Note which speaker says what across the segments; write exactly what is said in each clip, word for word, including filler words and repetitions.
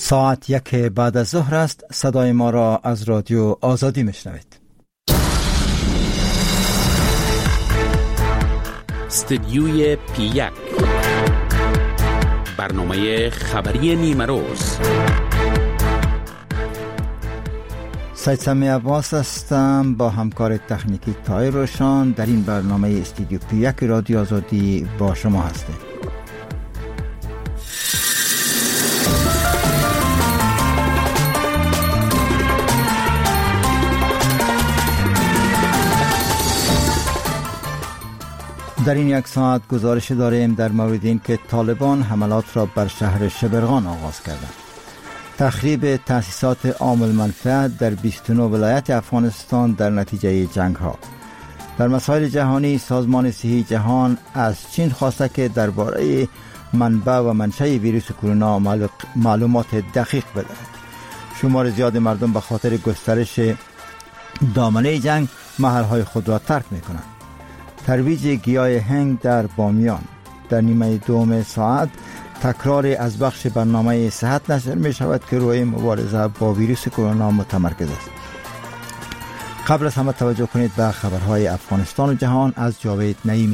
Speaker 1: ساعت یک بعد از ظهر است. صدای ما را از رادیو آزادی میشنوید.
Speaker 2: استدیوی پی یک، برنامه خبری نیمه روز.
Speaker 1: سید سمی عباس هستم با همکار تکنیکی تای روشان. در این برنامه استدیو پی یک رادیو آزادی با شما هستیم. در این یک ساعت گزارش داریم در مورد این که طالبان حملات را بر شهر شبرغان آغاز کردند. تخریب تأسیسات عام المنفعه در بیست و نه ولایت افغانستان در نتیجه جنگ ها. در مسائل جهانی، سازمان صحی جهان از چین خواسته که درباره منبع و منشأ ویروس کرونا معلومات دقیق بدهد. شمار زیاد مردم به خاطر گسترش دامنه جنگ محلهای خود را ترک میکنند. ترویج گیاه هنگ در بامیان. در نیمه دوم ساعت تکرار از بخش برنامه صحت نشر می شود که روی مبارزه با ویروس کرونا متمرکز است. قبل از همه توجه کنید به خبرهای افغانستان و جهان از جاوید نعیمی.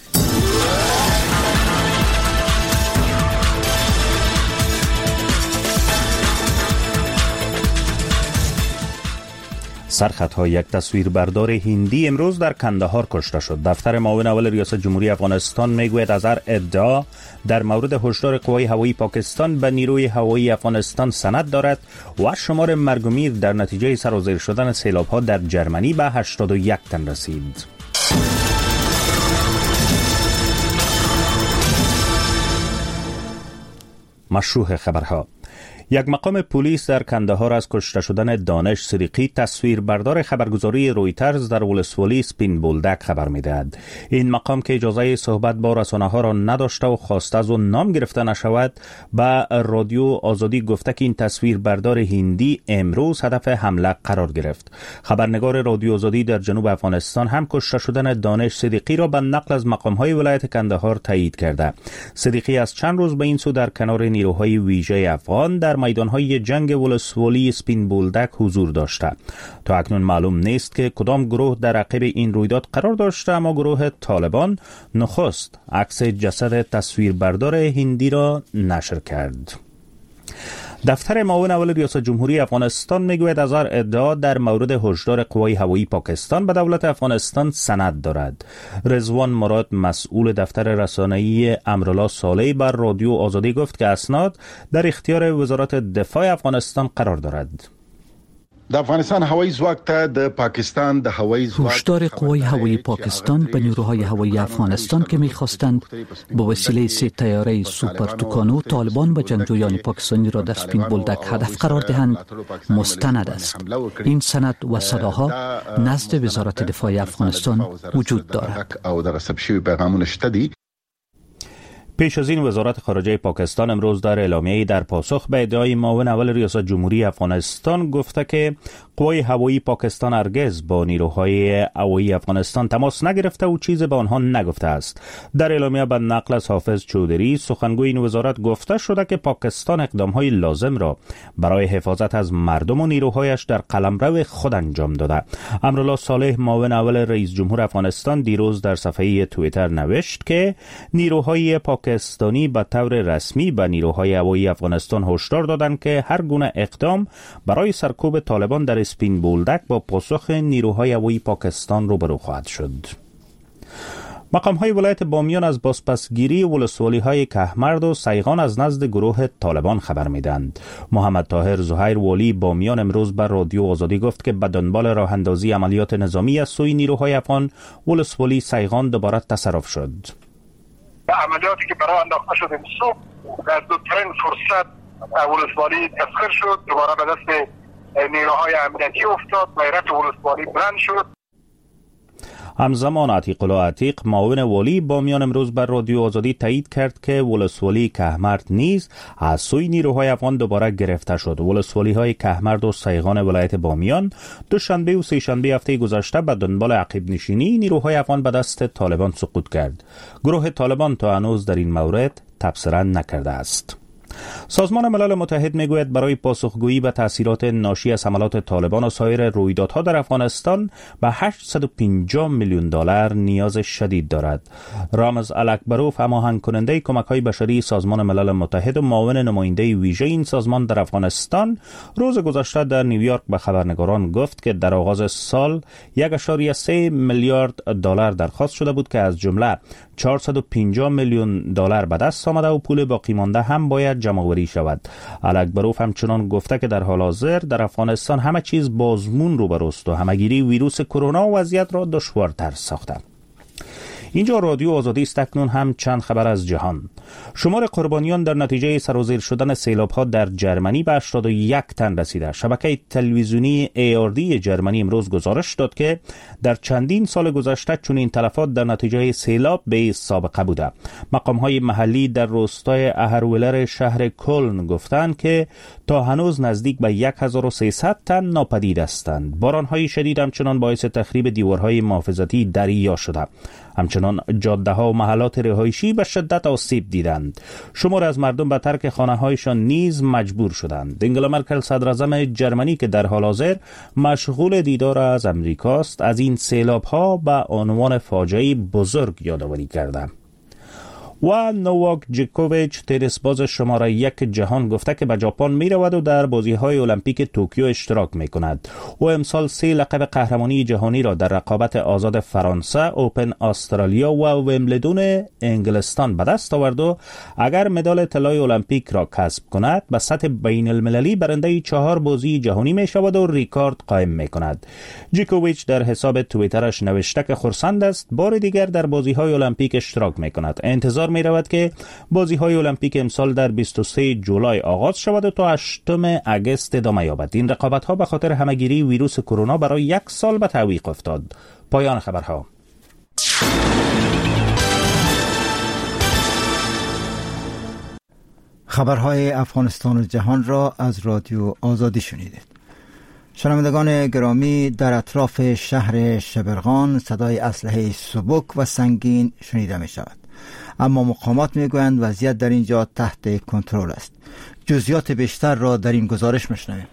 Speaker 3: سرخطهای یک تصویربردار هندی امروز در کندهار کشته شد. دفتر معاون اول ریاست جمهوری افغانستان میگوید از هر ادعا در مورد هشدار قوای هوایی پاکستان به نیروی هوایی افغانستان سند دارد و شمار مرگ و میر در نتیجه سرازیر شدن سیلاب‌ها در جرمنی به هشتاد و یک تن رسید. مشروع خبرها. یک مقام پلیس در کندهار از کشته شدن دانش صدیقی تصویربردار خبرگزاری رویترز در ولسوالی سپین بولدک خبر می‌دهد. این مقام که اجازه صحبت با رسانه‌ها را نداشته و خواسته از آن نام گرفته نشود، به رادیو آزادی گفته که این تصویربردار هندی امروز هدف حمله قرار گرفت. خبرنگار رادیو آزادی در جنوب افغانستان هم کشته شدن دانش صدیقی را به نقل از مقام‌های ولایت کندهار تایید کرده. صدیقی از چند روز به این سو در کنار نیروهای ویژه افغان در میدانهای جنگ ولسوالی سپین بولدک حضور داشته. تا اکنون معلوم نیست که کدام گروه در عقب این رویداد قرار داشته، اما گروه طالبان نخست عکس جسد تصویربردار هندی را نشر کرد. دفتر معاون اول ریاست جمهوری افغانستان میگوید از هر ادعا در مورد هشدار قوای هوایی پاکستان به دولت افغانستان سند دارد. رضوان مراد مسئول دفتر رسانه‌ای امرالله صالح بر رادیو آزادی گفت که اسناد در اختیار وزارت دفاع افغانستان قرار دارد.
Speaker 4: د افغانستان هوایی ځواک ته د پاکستان د هوایی ځواک
Speaker 5: هشدار قوای هوایی پاکستان به نیروهای هوایی افغانستان که می‌خواستند با وسیله سه طیاره سوپر توکانو طالبان و جنگجویان پاکستانی را در سپین بولدک هدف قرار دهند مستند است. این سند و صداها نزد وزارت دفاع افغانستان وجود دارد.
Speaker 3: پیش از این وزارت خارجه پاکستان امروز در اعلامیه‌ای در پاسخ به ادعای معاون اول ریاست جمهوری افغانستان گفته که قوای هوایی پاکستان هرگز با نیروهای هوایی افغانستان تماس نگرفته و چیزی به آنها نگفته است. در اعلامیه به نقل از حافظ چودری سخنگوی این وزارت گفته شده که پاکستان اقدام‌های لازم را برای حفاظت از مردم و نیروهایش در قلمرو خود انجام داده. امرالله صالح معاون اول رئیس جمهور افغانستان دیروز در صفحه توییتر نوشت که نیروهای پاکستانی به طور رسمی به نیروهای هوایی افغانستان هشدار دادند که هر گونه اقدام برای سرکوب طالبان در سپین بولدک با پاسخ نیروهای هوایی پاکستان روبرو خواهد شد. مقام‌های ولایت بامیان از بازپسگیری ولسوالی‌های کهمرد و سیغان از نزد گروه طالبان خبر می‌دهند. محمد طاهر زهیر والی بامیان امروز بر رادیو آزادی گفت که به دنبال راه‌اندازی عملیات نظامی از سوی نیروهای افغان ولسوالی سیغان دوباره تصرف شد.
Speaker 6: عملیاتی که برای انداخته شد این صبح در دوترین فرصت ولسوالی تسخیر شد، دوباره به دست نیروهای امنیتی افتاد، غیرت ولسوالی بلند شد.
Speaker 3: همزمان عتیق الله عتیق معاون والی بامیان امروز بر رادیو آزادی تایید کرد که ولسوالی کهمرد نیز از سوی نیروهای افغان دوباره گرفته شد. ولسوالی های کهمرد و سیغان ولایت بامیان دوشنبه و سه شنبه هفته گذشته به دنبال عقب نشینی نیروهای افغان به دست طالبان سقوط کرد. گروه طالبان تا هنوز در این مورد تبصره نکرده است. سازمان ملل متحد میگوید برای پاسخگویی به تاثیرات ناشی از حملات طالبان و سایر رویدادها در افغانستان به هشتصد و پنجاه میلیون دلار نیاز شدید دارد. رامز الاکبروف، هماهنگ کننده کمک‌های بشری سازمان ملل متحد و معاون نماینده ویژه این سازمان در افغانستان، روز گذشته در نیویورک به خبرنگاران گفت که در آغاز سال یک و سه میلیارد دلار درخواست شده بود که از جمله چهارصد و پنجاه میلیون دلار به دست آمده و پول باقی مانده هم باید جمع‌آوری شود. الاکبروف همچنان گفته که در حال حاضر در افغانستان همه چیز بازمون روبروست و همگیری ویروس کرونا وضعیت را دشوارتر ساخته. اینجا رادیو آزادی است. اکنون هم چند خبر از جهان. شمار قربانیان در نتیجه سرازیر شدن سیلاب‌ها در جرمنی به هشتاد و یک تن رسیده. شبکه تلویزیونی ای آر دی جرمنی امروز گزارش داد که در چندین سال گذشته چنین تلفات در نتیجه سیلاب به سابقه بوده. مقام‌های محلی در روستای اهرولر شهر کلن گفتند که تا هنوز نزدیک به هزار و سیصد تن ناپدید هستند. باران‌های شدید همچنان باعث تخریب دیوارهای محافظتی دریا شده. همچنان جاده‌ها و محلات رهایشی به شدت آسیب دیدند. شمار از مردم به ترک خانه‌هایشان نیز مجبور شدند. انگلا مرکل صدراعظم جرمنی که در حال حاضر مشغول دیدار از امریکاست، از این سیلاب‌ها به عنوان فاجعه بزرگ یادآوری کرده. و نوواک جوکوویچ، تنیس باز شماره یک جهان، گفته که به ژاپن می رود و در بازی‌های المپیک توکیو اشتراک می کند. او امسال سه لقب قهرمانی جهانی را در رقابت آزاد فرانسه، اوپن استرالیا و ویمبلدون انگلستان به دست آورد و اگر مدال طلای المپیک را کسب کند به سطح بین المللی برنده چهار بازی جهانی می شود و ریکارد قائم می کند. جوکوویچ در حساب توییترش نوشته که خرسند است بار دیگر در بازی‌های المپیک اشتراک می کند. انتظار می رود که بازی‌های المپیک امسال در بیست و سوم جولای آغاز شود و تا هشتم اگست ادامه یابد. این رقابت‌ها به خاطر همه‌گیری ویروس کرونا برای یک سال به تعویق افتاد. پایان خبرها.
Speaker 1: خبرهای افغانستان و جهان را از رادیو آزادی شنیدید. شنوندگان گرامی، در اطراف شهر شبرغان صدای اسلحه سبک و سنگین شنیده می شود، اما مقامات می گویند وضعیت در اینجا تحت کنترل است. جزئیات بیشتر را در این گزارش میشنویم.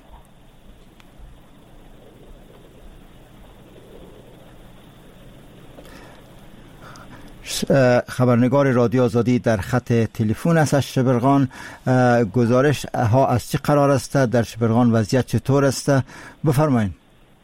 Speaker 1: خبرنگار رادیو آزادی در خط تلفن است از شبرغان. گزارش ها از چه قرار است؟ در شبرغان وضعیت چطور است؟ بفرمایید.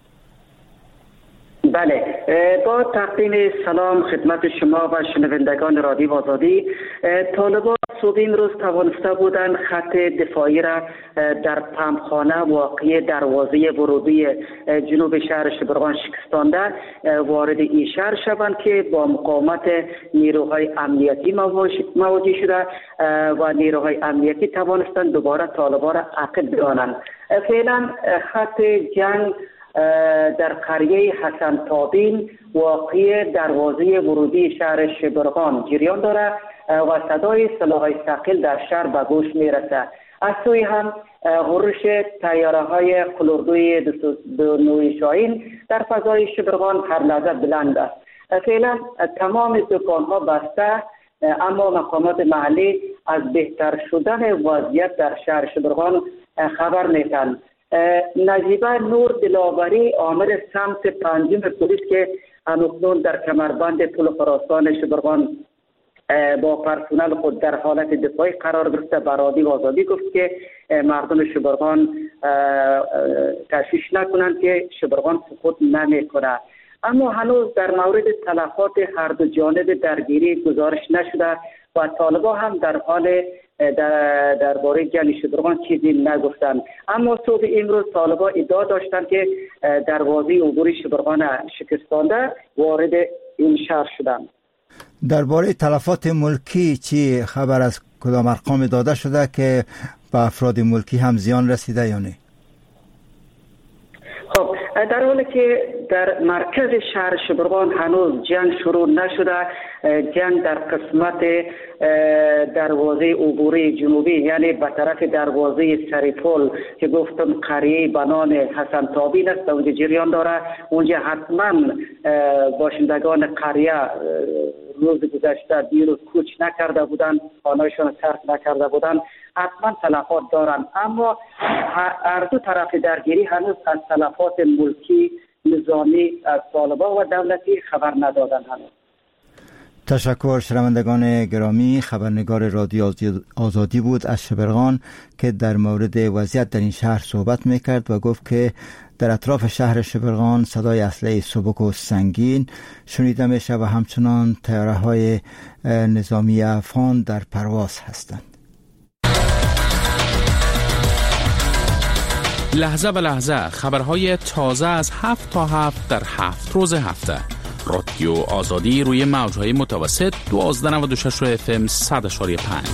Speaker 7: بله، با تقدیم سلام خدمت شما و شنوندگان رادیو آزادی. طالبان صبح امروز توانسته بودند خط دفاعی را در پمپخانه واقع دروازه ورودی جنوب شهر شبرغان شکستانده وارد این شهر شوند که با مقاومت نیروهای امنیتی مواجه شده و نیروهای امنیتی توانستند دوباره طالبان را عقب برانند. فعلا خط جنگ در قریه حسن تابین واقع دروازه ورودی شهر شبرغان جریان دارد و صدای سلاح‌های ثقیل در شهر به گوش میرسد. از سوی هم غرش طیاره های قلوردوی دو نوع شاهین در فضای شبرغان هر لحظه بلند است. فعلا تمام دکان‌ها بسته، اما مقامات محلی از بهتر شدن وضعیت در شهر شبرغان خبر میدهند. نجیبه نور دلاوری، عامل سمت پنجم پلیس که همکنون در کمربند پل خراسان شبرغان با پرسنل خود در حالت دفاعی قرار گرفته، به رادیو آزادی گفت که مردم شبرغان تشویش نکنند که شبرغان سقوط نمیکنه. اما هنوز در مورد تلفات هر دو جانب درگیری گزارش نشده و طالبان هم در حال در درباره جنگ شبرغان چیزی نگفتند. اما صبح امروز طالبان ادعا داشتند که دروازه عبور شبرغان شکستانده وارد این شهر شدند.
Speaker 1: درباره تلفات ملکی چی خبر از کدام ارقام داده شده که به افراد ملکی هم زیان رسیده یا نه؟
Speaker 7: خب، در حالی که در مرکز شهر شبرغان هنوز جنگ شروع نشده، جنگ در قسمت دروازه عبوری جنوبی یعنی به طرف دروازه سریپول که گفتم قریه بنان حسن تابین است اونجا جریان داره. اونجا حتما باشندگان قریه روز گذشته دیروز کوچ نکرده بودند، خانه‌شان ترک نکرده بودند، حتما تلفات دارند، اما هر دو طرف درگیری هنوز از تلفات ملکی، نظامی از طالبان و دولتی خبر ندادند هنوز.
Speaker 1: تشکر. شنوندگان گرامی، خبرنگار رادیو آزادی بود از شبرغان که در مورد وضعیت در این شهر صحبت میکرد و گفت که در اطراف شهر شبرغان صدای اسلحه سبک و سنگین شنیده میشه و همچنان طیاره های نظامی افغان در پرواز هستند.
Speaker 2: لحظه به لحظه خبرهای تازه از هفت تا هفت در هفت روز هفته. رادیو آزادی روی موجهای متوسط دوازده نود و شش اف ام صد و پنج.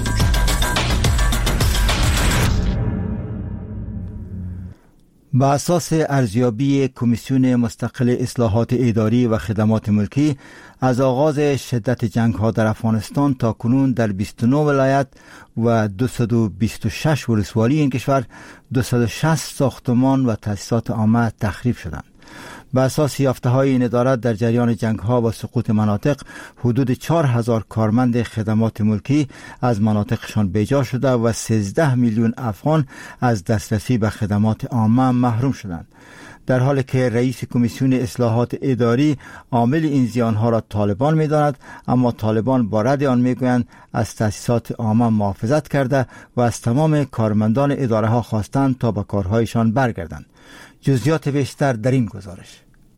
Speaker 1: با اساس ارزیابی کمیسیون مستقل اصلاحات اداری و خدمات ملکی، از آغاز شدت جنگ ها در افغانستان تا کنون در بیست و نه ولایت و دویست و بیست و شش ولسوالی این کشور دویست و شصت ساختمان و تأسیسات عامه تخریب شدند. به اساس یافته‌های این ادارت در جریان جنگ‌ها و سقوط مناطق حدود چهار هزار کارمند خدمات ملکی از مناطقشان بیجا شده و سیزده میلیون افغان از دسترسی به خدمات عامه محروم شدند. در حالی که رئیس کمیسیون اصلاحات اداری عامل این زیانها را طالبان می‌داند، اما طالبان با رد آن می‌گویند از تأسیسات عامه محافظت کرده و از تمام کارمندان اداره‌ها خواستند تا به کارهایشان برگردند. جزئیات بیشتر در این گزارش.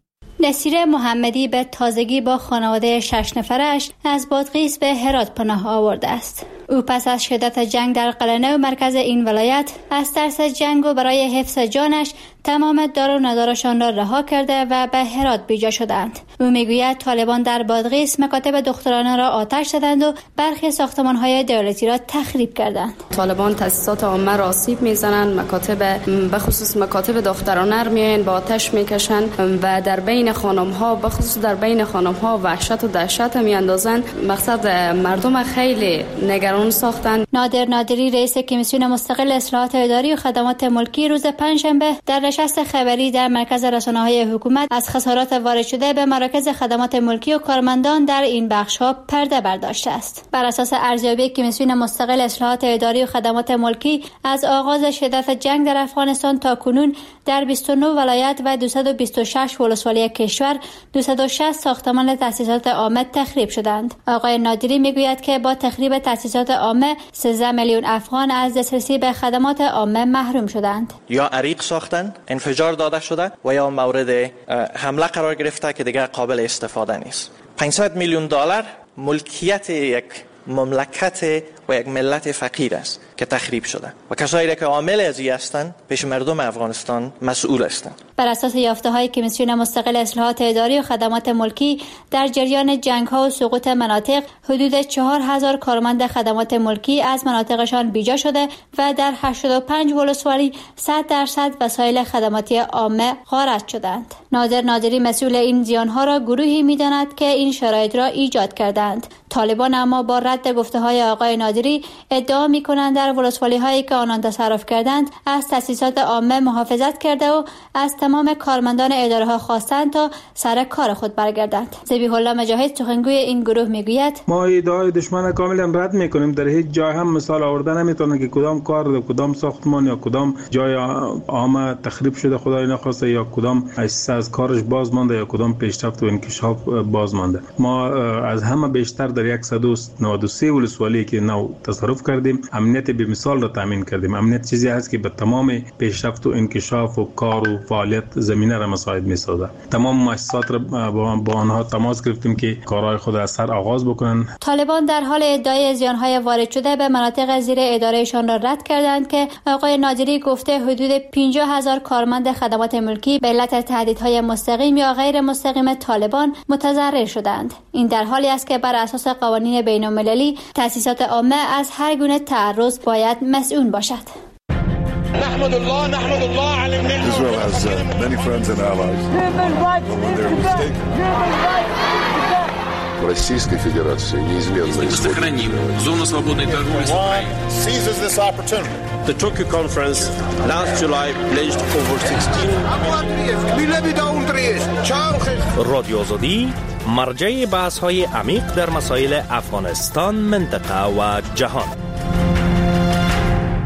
Speaker 8: نصیر محمدی به تازگی با خانواده شش نفرش از بادغیس به هرات پناه آورده است. او پس از شدت جنگ در قلعه و مرکز این ولایت از ترس جنگ و برای حفظ جانش تمام دار و ندارشان را رها کرده و به هرات بیجا شدند. او میگوید طالبان در بادغیس مکاتب دخترانه را آتش زدند و برخی ساختمان‌های دولتی را تخریب کردند.
Speaker 9: طالبان تأسیسات عامه را آسیب میزنند، مکاتب به خصوص مکاتب دخترانه را میان با آتش میکشند و در بین خانم‌ها به خصوص در بین خانم‌ها وحشت و دهشت میاندازند. مقصد مردم خیلی نگران ساختند.
Speaker 8: نادر نادری رئیس کمیسیون مستقل اصلاحات اداری و خدمات ملکی روز پنجشنبه در نشست خبری در مرکز رسانه‌های حکومت از خسارات وارد شده به مراکز خدمات ملکی و کارمندان در این بخش‌ها پرده برداشته است. بر اساس ارزیابی کمیسیون مستقل اصلاحات اداری و خدمات ملکی، از آغاز شدت جنگ در افغانستان تا کنون در بیست و نه ولایت و دویست و بیست و شش ولسوالی کشور دویست و شصت ساختمان تأسیسات عامه تخریب شدند. آقای نادری میگوید که با تخریب تأسیسات عامه سیزده میلیون افغان از دسترسی به خدمات عامه محروم شدند.
Speaker 10: یا عریق ساختن، انفجار داده شده و یا مورد حمله قرار گرفته که دیگر قابل استفاده نیست. پانصد میلیون دلار ملکیت یک مملکت و یک ملت فقیر است که تخریب شده و کسایی که عامل از این هستند پیش مردم افغانستان مسئول هستند.
Speaker 8: بر اساس یافته‌های کمیسیون مستقل اصلاحات اداری و خدمات ملکی، در جریان جنگ‌ها و سقوط مناطق حدود چهار هزار کارمند خدمات ملکی از مناطقشان بیجا شده و در هشتاد و پنج ولسوالی صد درصد وسایل خدماتی عامه غارت شدند. نادر نادری مسئول این زیان‌ها را گروهی می‌داند که این شرایط را ایجاد کردند. طالبان اما با رد گفته‌های آقای نادری ادعا می‌کنند در ولسوالی‌هایی که آنان تصرف کردند از تأسیسات عامه محافظت کرده و از تمام کارمندان اداره‌ها خواستند تا سر کار خود برگردند. ذبیح الله مجاهد سخنگوی این گروه میگوید
Speaker 11: ما ادعای دشمن کاملا رد می‌کنیم. در هیچ جای هم مثال آوردن نمی‌تونه که کدام کار، کدام ساختمان یا کدام جای عامه تخریب شده خدای نخواسته یا کدام از کارش باز مانده یا کدام پیشرفت و انکشاف باز مانده. ما از همه بیشتر در صد و نود و سه ولسوالی که نو تصرف کردیم امنیت به مثال را تامین کردیم. امنیت چیزی است که به تمام پیشرفت و انکشاف و کار و فعالیت زمینه را مساعد می‌سازد. تمام مؤسسات را با آنها تماس گرفتیم که کارهای خود از سر آغاز بکنند.
Speaker 8: طالبان در حال ادعای زیان‌های وارد شده به مناطق زیر ادارهشان را رد کردند که آقای نادری گفته حدود پنجاه هزار کارمند خدمات ملکی به علت تهدیدهای مستقیم یا غیر مستقیم طالبان متضرر شدند. این در حالی است که بر اساس قوانین بین‌المللی تأسیسات عامه از هر گونه تعرض باید مسئول باشد.
Speaker 12: نحمد الله نحمد الله على النعمة. Israel has uh, many friends and allies. When they're mistaken.
Speaker 13: Российской Федерации неизменно
Speaker 2: сохраним зону свободной торговли с Украиной.
Speaker 12: Seizes this opportunity.
Speaker 14: The Tokyo conference last July pledged over sixteen
Speaker 15: رادیو آزادی مرجع بحث‌های عمیق در مسائل افغانستان، منطقه و جهان.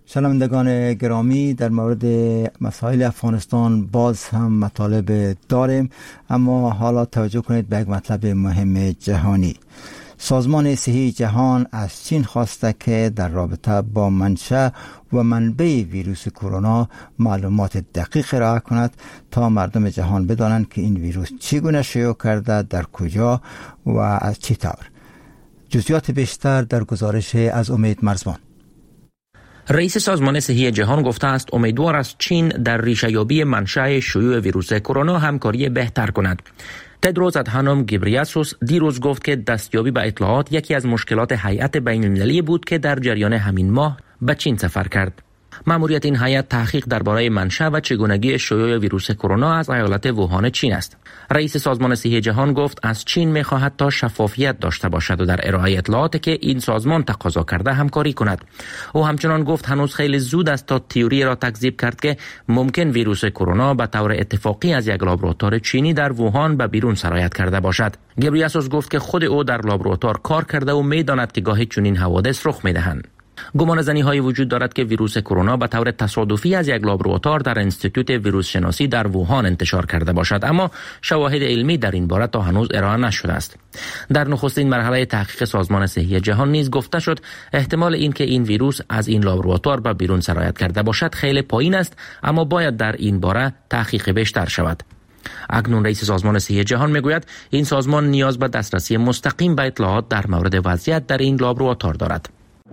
Speaker 1: شنوندگان گرامی، در مورد مسائل افغانستان باز هم مطالب داریم، اما حالا توجه کنید به یک مطلب مهم جهانی. سازمان صحی جهان از چین خواسته که در رابطه با منشأ و منبع ویروس کرونا معلومات دقیق ارائه کند تا مردم جهان بدانند که این ویروس چگونه شیوع کرده، در کجا و از چه طور. جزئیات بیشتر در گزارش از امید مرزبان.
Speaker 16: رئیس سازمان صحی جهان گفته است امیدوار است چین در ریشه‌یابی منشأ شیوع ویروس کرونا همکاری بهتر کند. تدروس ادهانوم گبریاسوس دیروز گفت که دستیابی به اطلاعات یکی از مشکلات هیئت بین‌المللی بود که در جریان همین ماه به چین سفر کرد. مأموریت این هیئت تحقیق درباره منشأ و چگونگی شیوع ویروس کرونا از ایالت ووهان چین است. رئیس سازمان صحی جهان گفت از چین می‌خواهد تا شفافیت داشته باشد و در ارائه اطلاعاتی که این سازمان تقاضا کرده همکاری کند. او همچنان گفت هنوز خیلی زود است تا تئوری را تکذیب کرد که ممکن ویروس کرونا به طور اتفاقی از یک لابراتوار چینی در ووهان به بیرون سرایت کرده باشد. گبریاسوس گفت که خود او در لابراتوار کار کرده و می‌داند که گاهی چنین حوادث رخ می‌دهند. گمان زنی های وجود دارد که ویروس کرونا به طور تصادفی از یک لابراتوار در انستیتوت ویروس شناسی در ووهان انتشار کرده باشد، اما شواهد علمی در این باره تا هنوز ارائه نشده است. در نخستین مرحله تحقیق سازمان صحی جهان نیز گفته شد احتمال این که این ویروس از این لابراتوار به بیرون سرایت کرده باشد خیلی پایین است، اما باید در این باره تحقیق بیشتر شود. اکنون رئیس سازمان صحی جهان میگوید این سازمان نیاز به دسترسی مستقیم به اطلاعات در مورد وضعیت در این لابراتوار دارد.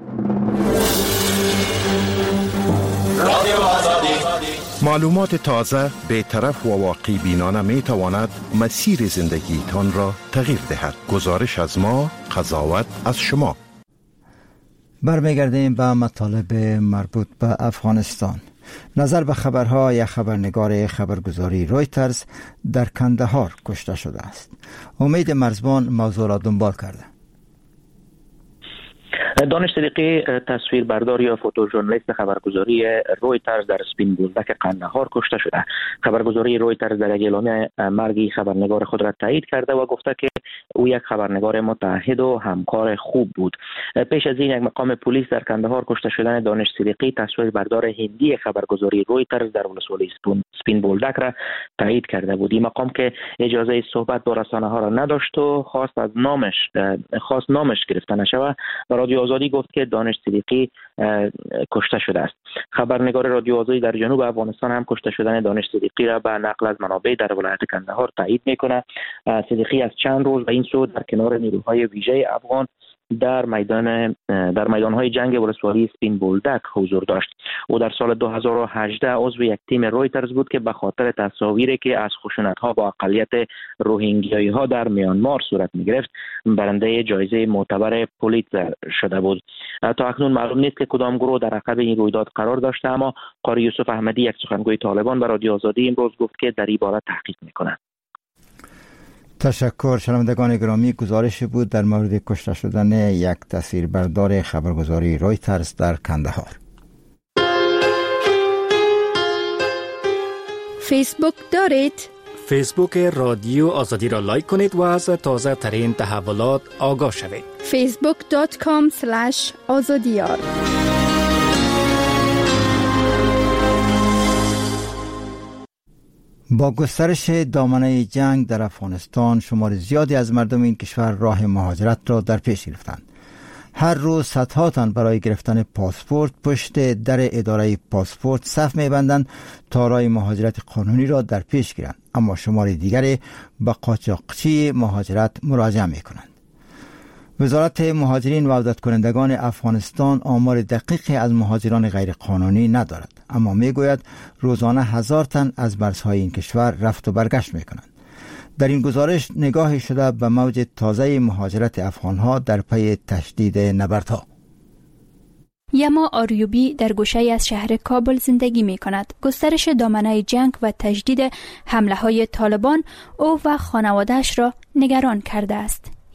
Speaker 17: معلومات تازه، بی‌طرف و واقعی بینانه می تواند مسیر زندگی تان را تغییر دهد. گزارش از ما، قضاوت از شما.
Speaker 1: برمیگردیم به مطالب مربوط به افغانستان. نظر به خبرها، یک خبرنگار خبرگزاری رویترز در کندهار کشته شده است. امید مرزبان موضوع را دنبال کرده.
Speaker 18: دانش صدیقی تصویربردار یا فوتوژورنالیست خبرگزاری رویترز در سپین بولدک قندهار کشته شده. خبرگزاری رویترز در یک اعلامیه مرگ خبرنگار خود را تایید کرده و گفته که او یک خبرنگار متعهد و همکار خوب بود. پیش از این یک مقام پلیس در قندهار کشته شدن دانش صدیقی تصویربردار هندی خبرگزاری رویترز در ولسوالی سپین بولدک را تایید کرده بود. این مقام که اجازه صحبت با رسانه ها را نداشت و خواست از نامش خواست نامش گرفته نشود و رادیو آزادی گفت که دانش صدیقی کشته شده است. خبرنگار رادیو آزادی در جنوب افغانستان هم کشته شدن دانش صدیقی را به نقل از منابع در ولایت قندهار تایید میکنه. صدیقی از چند روز به این سو در کنار نیروهای ویژه افغان در میدان در میدان‌های جنگ ولسوالی سپین بولدک حضور داشت. او در سال دو هزار و هجده عضو یک تیم رویترز بود که به خاطر تصاویری که از خشونت‌ها با اقلیت روهینگیایی‌ها در میانمار صورت می‌گرفت برنده جایزه معتبر پولیتزر شده بود. تا اکنون معلوم نیست که کدام گروه در عقب این رویداد قرار داشته، اما قاری یوسف احمدی یک سخنگوی طالبان به رادیو آزادی امروز گفت که در این باره تحقیق می‌کند.
Speaker 1: تشکر. شنوندگان گرامی، گزارش بود در مورد کشته شدن یک تصویربردار خبرگزاری رویترز در کندهار.
Speaker 19: فیسبوک دارید؟
Speaker 15: فیسبوک رادیو آزادی را لایک کنید و از تازه ترین تحولات آگاه شوید.
Speaker 19: فیسبوک دات کام اسلش آزادیار.
Speaker 1: با گسترش دامنه جنگ در افغانستان، شمار زیادی از مردم این کشور راه مهاجرت را در پیش گرفتند. هر روز صدها تن برای گرفتن پاسپورت پشت در اداره پاسپورت صف می‌بندند تا راه مهاجرت قانونی را در پیش گیرند، اما شمار دیگری به قاچاقچی مهاجرت مراجعه می‌کنند. وزارت مهاجرین و عودت کنندگان افغانستان آمار دقیقی از مهاجران غیر قانونی ندارد، اما میگوید روزانه هزار تن از مرزهای این کشور رفت و برگشت میکنند. در این گزارش نگاهی شده به موج تازه مهاجرت افغانها در پی تشدید نبردها.
Speaker 19: یما آریوبی در گوشه از شهر کابل زندگی می کند. گسترش دامنه جنگ و تجدید حمله های طالبان او و خانواده‌اش را نگران کرده است.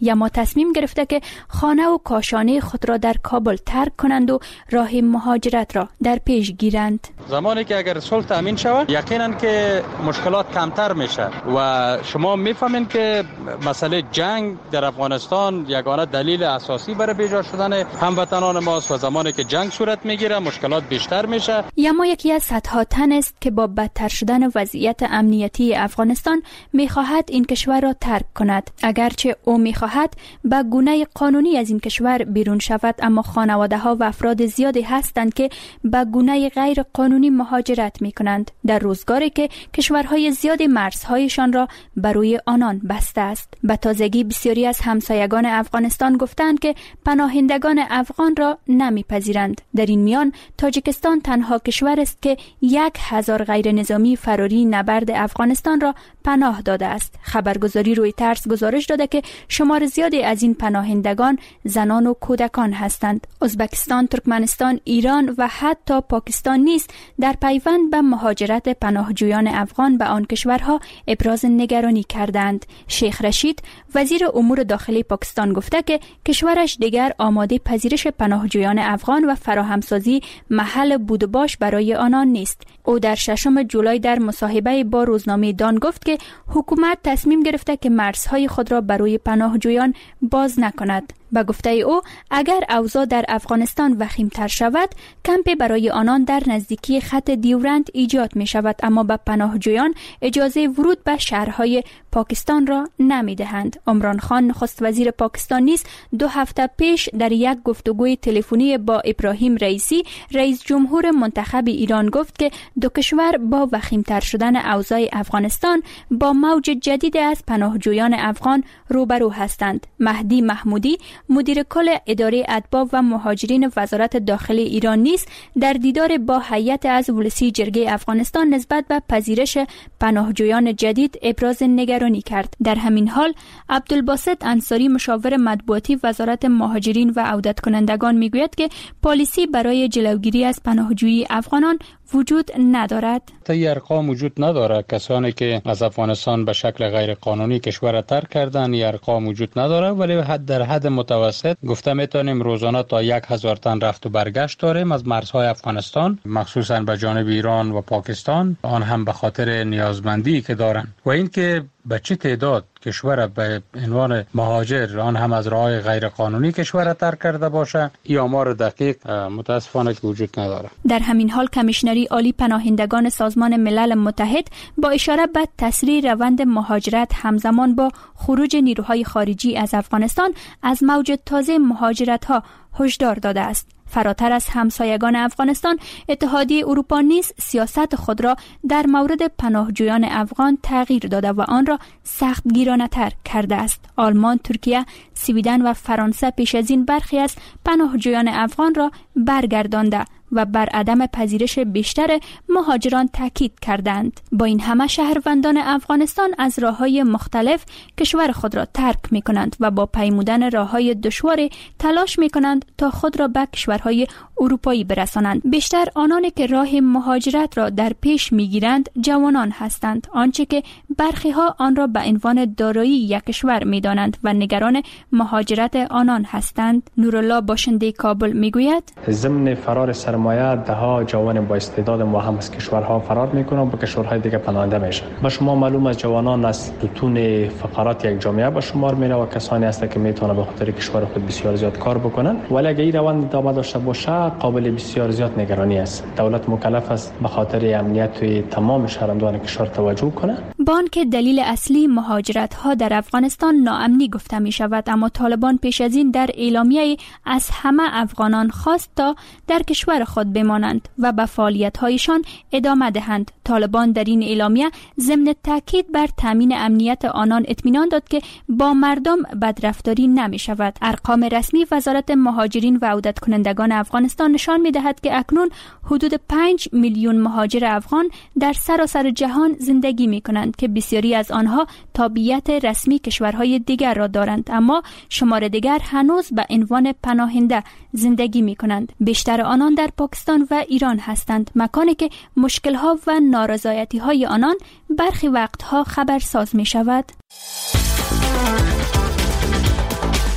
Speaker 19: یما تصمیم گرفته که خانه و کاشانه خود را در کابل ترک کنند و راه مهاجرت را در پیش گیرند.
Speaker 20: زمانی که اگر صلح تامین شود یقینا که مشکلات کمتر میشه و شما میفهمین که مسئله جنگ در افغانستان یگانه دلیل اساسی برای بیجا شدن هموطنان ماست و زمانی که جنگ صورت میگیره مشکلات بیشتر میشه.
Speaker 19: یما یکی از صدها تن است که با بدتر شدن وضعیت امنیتی افغانستان میخواهد این کشور را ترک کند. اگرچه او میخواهد به گونه قانونی از این کشور بیرون شود، اما خانواده ها و افراد زیادی هستند که به گونه غیر قانونی مهاجرت میکنند در روزگاری که کشورهای زیادی مرزهایشان را بر روی آنان بسته است. به تازگی بسیاری از همسایگان افغانستان گفتند که پناهندگان افغان را نمیپذیرند. در این میان تاجیکستان تنها کشور است که یک هزار غیر نظامی فراری نبرد افغانستان را پناه داده است. خبرگزاری رویترز گزارش داده که شمار زیادی از این پناهندگان زنان و کودکان هستند. ازبکستان، ترکمنستان، ایران و حتی پاکستان نیز در پیوند به مهاجرت پناهجویان افغان به آن کشورها ابراز نگرانی کردند. شیخ رشید، وزیر امور داخلی پاکستان، گفته که کشورش دیگر آماده پذیرش پناهجویان افغان و فراهمسازی محل بود و باش برای آنان نیست. او در ششم جولای در مصاحبه با روزنامه دان گفت که حکومت تصمیم گرفته که مرزهای خود را برای پناهجویان باز نکند. به گفته او اگر اوضاع در افغانستان وخیم‌تر شود، کمپی برای آنان در نزدیکی خط دیورند ایجاد می شود، اما به پناهجویان اجازه ورود به شهرهای پاکستان را نمی دهند. عمران خان، نخست وزیر پاکستان، نیز دو هفته پیش در یک گفتگوی تلفنی با ابراهیم رئیسی، رئیس جمهور منتخب ایران، گفت که دو کشور با وخیم‌تر شدن اوضاع افغانستان با موج جدید از پناهجویان افغان روبرو هستند. مهدی محمودی، مدیر کل اداره اتباع و مهاجرین وزارت داخلی ایران، نیز در دیدار با هیئت از ولسی جرگه افغانستان نسبت به پذیرش پناهجویان جدید ابراز نگرانی کرد. در همین حال عبدالباسط انصاری، مشاور مطبوعاتی وزارت مهاجرین و عودت کنندگان، میگوید که پالیسی برای جلوگیری از پناهجویی افغانان وجود ندارد.
Speaker 20: طی ارقام وجود نداره. کسانی که از افغانستان به شکل غیر قانونی کشور را ترک کردن، این ارقام وجود نداره، ولی حد در حد متوسط گفته میتونیم روزانه تا یک هزار تن رفت و برگشت داریم از مرزهای افغانستان، مخصوصا به جانب ایران و پاکستان، آن هم به خاطر نیازمندی که دارن. و اینکه به چه تعداد کشور به عنوان مهاجر آن هم از راه غیر قانونی کشور را ترک کرده باشه، این آمار دقیق متاسفانه که وجود نداره.
Speaker 19: در همین حال کمیشنری عالی پناهندگان سازمان ملل متحد با اشاره به تسریع روند مهاجرت همزمان با خروج نیروهای خارجی از افغانستان از موج تازه مهاجرت‌ها هشدار داده است. فراتر از همسایگان افغانستان، اتحادیه اروپا نیز سیاست خود را در مورد پناهجویان افغان تغییر داده و آن را سختگیرانه‌تر کرده است. آلمان، ترکیه، سویدن و فرانسه پیش از این برخی از پناهجویان افغان را برگردانده و بر عدم پذیرش بیشتر مهاجران تاکید کردند. با این همه شهروندان افغانستان از راه‌های مختلف کشور خود را ترک می‌کنند و با پیمودن راه‌های دشواری تلاش می‌کنند تا خود را به کشورهای اروپایی برسانند. بیشتر آنانی که راه مهاجرت را در پیش می‌گیرند جوانان هستند، آنچه که برخی‌ها آن را به عنوان دارایی یک کشور می‌دانند و نگران مهاجرت آنان هستند. نورالله باشنده کابل می‌گوید
Speaker 21: ضمن فرار سرمایه دهها جوان با استعداد ما هم از کشورها فرار میکنن و به کشورهای دیگه پناهنده میشن. با شما معلوم است جوانان از ستون فقرات یک جامعه به شمار میره و کسانی هستند که میتونن به خاطر کشور خود بسیار زیاد کار بکنن، ولی اگه این روند ادامه داشته باشه قابل بسیار زیاد نگرانی است. دولت مکلف است به خاطر امنیت توی تمام شهروندان کشور توجه کنه.
Speaker 19: بان که دلیل اصلی مهاجرت ها در افغانستان ناامنی گفته می شود، اما طالبان پیش از این در اعلامیه از همه افغانان خواست تا در کشور خود بمانند و به فعالیت‌هایشان ادامه دهند. طالبان در این اعلامیه ضمن تاکید بر تامین امنیت آنان اطمینان داد که با مردم بدرفتاری نمی شود. ارقام رسمی وزارت مهاجرین و عودت کنندگان افغانستان نشان می دهد که اکنون حدود پنج میلیون مهاجر افغان در سراسر جهان زندگی می کنند که بسیاری از آنها تابعیت رسمی کشورهای دیگر را دارند، اما شمار دیگر هنوز به عنوان پناهنده زندگی می کنند. بیشتر آنان در پاکستان و ایران هستند، مکانی که مشکل‌ها و نارضایتی‌های آنان برخی وقتها خبرساز می شود.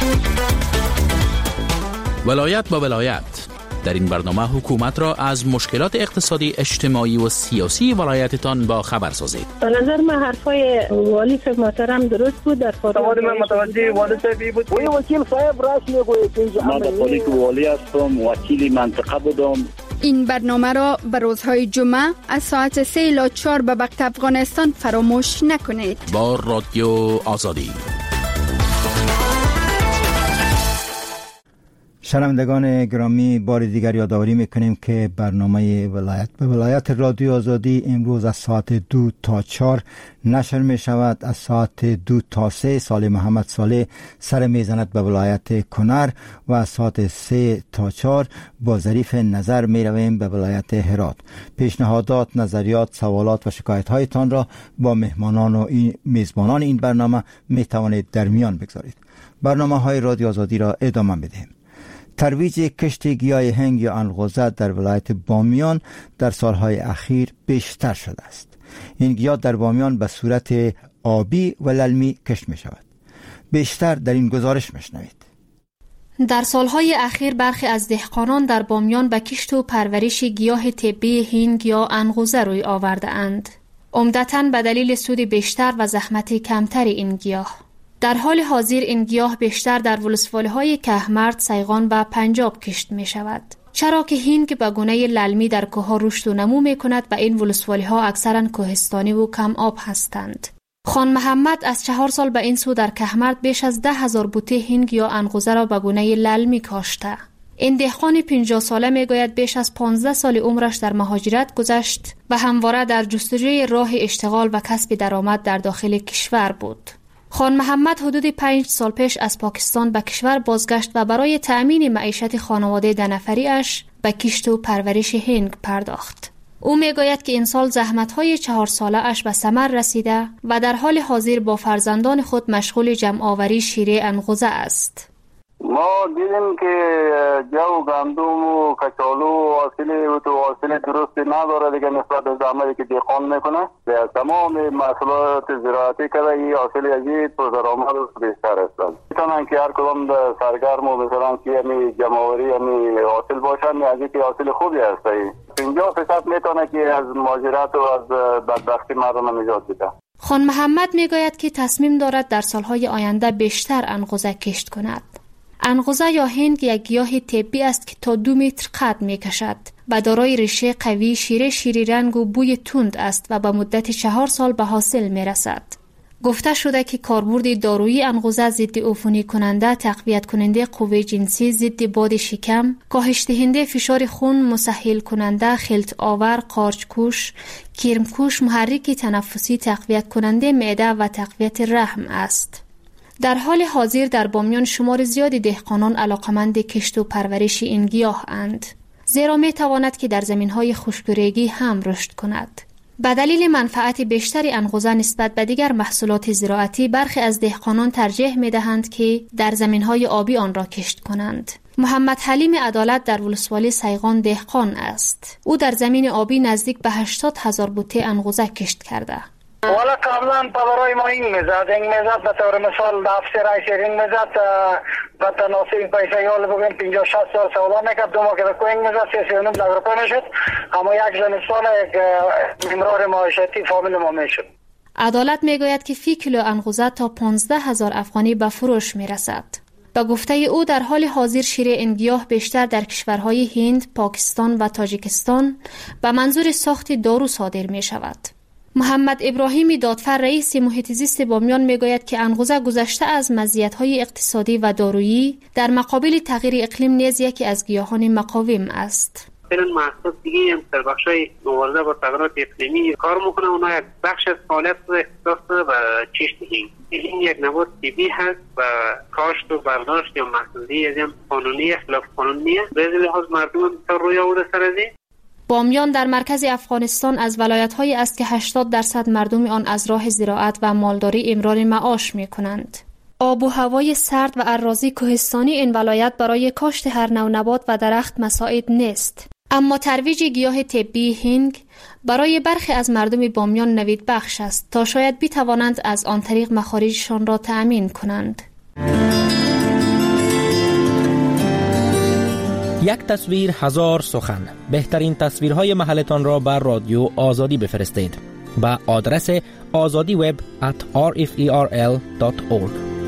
Speaker 2: ولایت با ولایت. در این برنامه حکومت را از مشکلات اقتصادی، اجتماعی و سیاسی ولایتتان با خبر سازید.
Speaker 4: به نظر من حرفای والی صاحب محترم درست بود. در فاطمه من متوجه والی صاحب بود. وی وکیل صاحب راست میگوید که
Speaker 22: من والی والی هستم، وکیل منطقه بودم.
Speaker 23: این برنامه را به روزهای جمعه از ساعت سه الی چهار به وقت افغانستان فراموش نکنید.
Speaker 2: با رادیو آزادی.
Speaker 1: شنوندگان گرامی، بار دیگر یادآوری میکنیم که برنامه ولایت به ولایت رادیو آزادی امروز از ساعت دو تا چهار نشر می شود. از ساعت دو تا سه سال محمد صالح سر میزند به ولایت کنر و از ساعت سه تا چهار با ظریف نظر می رویم به ولایت هرات. پیشنهادات، نظریات، سوالات و شکایت هایتان را با مهمانان و این میزبانان این برنامه می توانید در میان بگذارید. برنامه های رادیو آزادی را ادامه بدهیم. ترویج کشت گیاه هنگ یا الغوزه در ولایت بامیان در سالهای اخیر بیشتر شده است. این گیاه در بامیان به صورت آبی و للمی کشت می شود. بیشتر در این گزارش میشنوید.
Speaker 24: در سالهای اخیر برخی از دهقانان در بامیان به کشت و پرورش گیاه طبی هنگ یا الغوزه روی آورده اند. عمدتاً به دلیل سود بیشتر و زحمت کمتر این گیاه. در حال حاضر این گیاه بیشتر در ولسوالی‌های کهمرد، سیغان و پنجاب کشت می شود. چرا که هنگ به گونه للمی در کوه‌ها رشد و نمو می کند و این ولسوالی‌ها اکثراً کوهستانی و کم آب هستند. خان محمد از چهار سال به این سو در کهمرد بیش از ده هزار بوته هنگ یا الغوزه را به گونه للمی کاشته. این دهقان پنجاه ساله می گوید بیش از پانزده سال عمرش در مهاجرت گذشت و همواره در جستجوی راه اشتغال و کسب درآمد در داخل کشور بود. خان محمد حدود پنج سال پیش از پاکستان به کشور بازگشت و برای تأمین معیشت خانواده ده نفریش به کشت و پرورش هنگ پرداخت. او میگوید که این سال زحمت‌های چهار ساله اش به ثمر رسیده و در حال حاضر با فرزندان خود مشغول جمع آوری شیره الغوزه است.
Speaker 22: ما دیدیم که جو گندم و کچالو و حاصل و تو حاصل درست نداره دیگه نسبت به زحمتی که دهقان میکنه. به تمام محصولات زراعتی که این حاصل ازید پر درآمد بیشتر هستند. میتونن که هر کدام سرگرم و مثلا که یعنی جمع آوری یعنی حاصل باشن، از اینکه حاصل خوبی هست. پنجاه درصد میتونه که از مهاجرت و از بدبختی مردم نجات بده.
Speaker 24: خان محمد میگوید که تصمیم دارد در سالهای آینده بیشتر الغوزه کشت کند. الغوزه یا هنگ یک گیاه طبی است که تا دو متر قد می کشد و دارای ریشه قوی، شیره شیری رنگ و بوی تند است و به مدت چهار سال به حاصل می رسد. گفته شده که کاربرد دارویی الغوزه ضد عفونی کننده، تقویت کننده قوه جنسی، ضد باد شکم، کاهش دهنده فشار خون، مسهل کننده، خلط آور، قارچ کوش، کرم کوش، محرک تنفسی، تقویت کننده معده و تقویت رحم است. در حال حاضر در بامیان شمار زیادی دهقانان علاقمند کشت و پرورش این گیاه اند، زیرا می تواند که در زمینهای خشک‌ریگی هم رشد کند. به دلیل منفعت بیشتری الغوزه نسبت به دیگر محصولات زراعتی، برخی از دهقانان ترجیح می دهند که در زمینهای آبی آن را کشت کنند. محمد حلیم عدالت در ولسوالی سیغان دهقان است. او در زمین آبی نزدیک به هشتاد هزار بوته الغوزه کشت کرده.
Speaker 6: والا قبلا پدرای ما این میزد این میزد به طور مثال دفت رایش این میزد به تناسب این پیسه یال بگیم پنجاه شصت سال سولا میکرد دو ماه که به کوینگ میزد سی سی و نیم لگ روپه میشد، اما یک زمستان یک امرار معاشرتی فامیل ما میشد.
Speaker 24: عدالت میگوید که فی کیلو الغوزه تا پانزده هزار افغانی به فروش میرسد. به گفته او در حال حاضر شیره این گیاه بیشتر در کشورهای هند، پاکستان و تاجیکستان به منظور ساخت دارو صادر می شود. محمد ابراهیمی دادفر رئیس محیط زیست بامیان میگوید که الغوزه گذشته از مزیت‌های اقتصادی و دارویی در مقابل تغییر اقلیم نیز یکی از گیاهان مقاوم است.
Speaker 25: فعلا محصول دیگه هم در بخشای مبارزه با تغییرات اقلیمی کار میکنه. اونا یک بخش از فعالیت اختصاص داره و کشت هنگ. این یک نبات طبیعی هست و کاشت و برداشت یا محصولی از هم قانونی خلاف قانونیه. به لحاظ مردم تا روی آورده سر از
Speaker 24: بامیان در مرکز افغانستان از ولایت‌هایی است که هشتاد درصد مردم آن از راه زراعت و مالداری امرار معاش می‌کنند. آب و هوای سرد و اراضی کوهستانی این ولایت برای کاشت هر نوع نبات و درخت مساعد نیست. اما ترویج گیاه طبی هنگ برای برخی از مردم بامیان نوید بخش است تا شاید بتوانند از آن طریق مخارجشان را تأمین کنند.
Speaker 16: یک تصویر هزار سخن. بهترین تصویرهای محلتان را بر رادیو آزادی بفرستید با آدرس آزادی وب ات آر اف ای آر ال دات اورگ.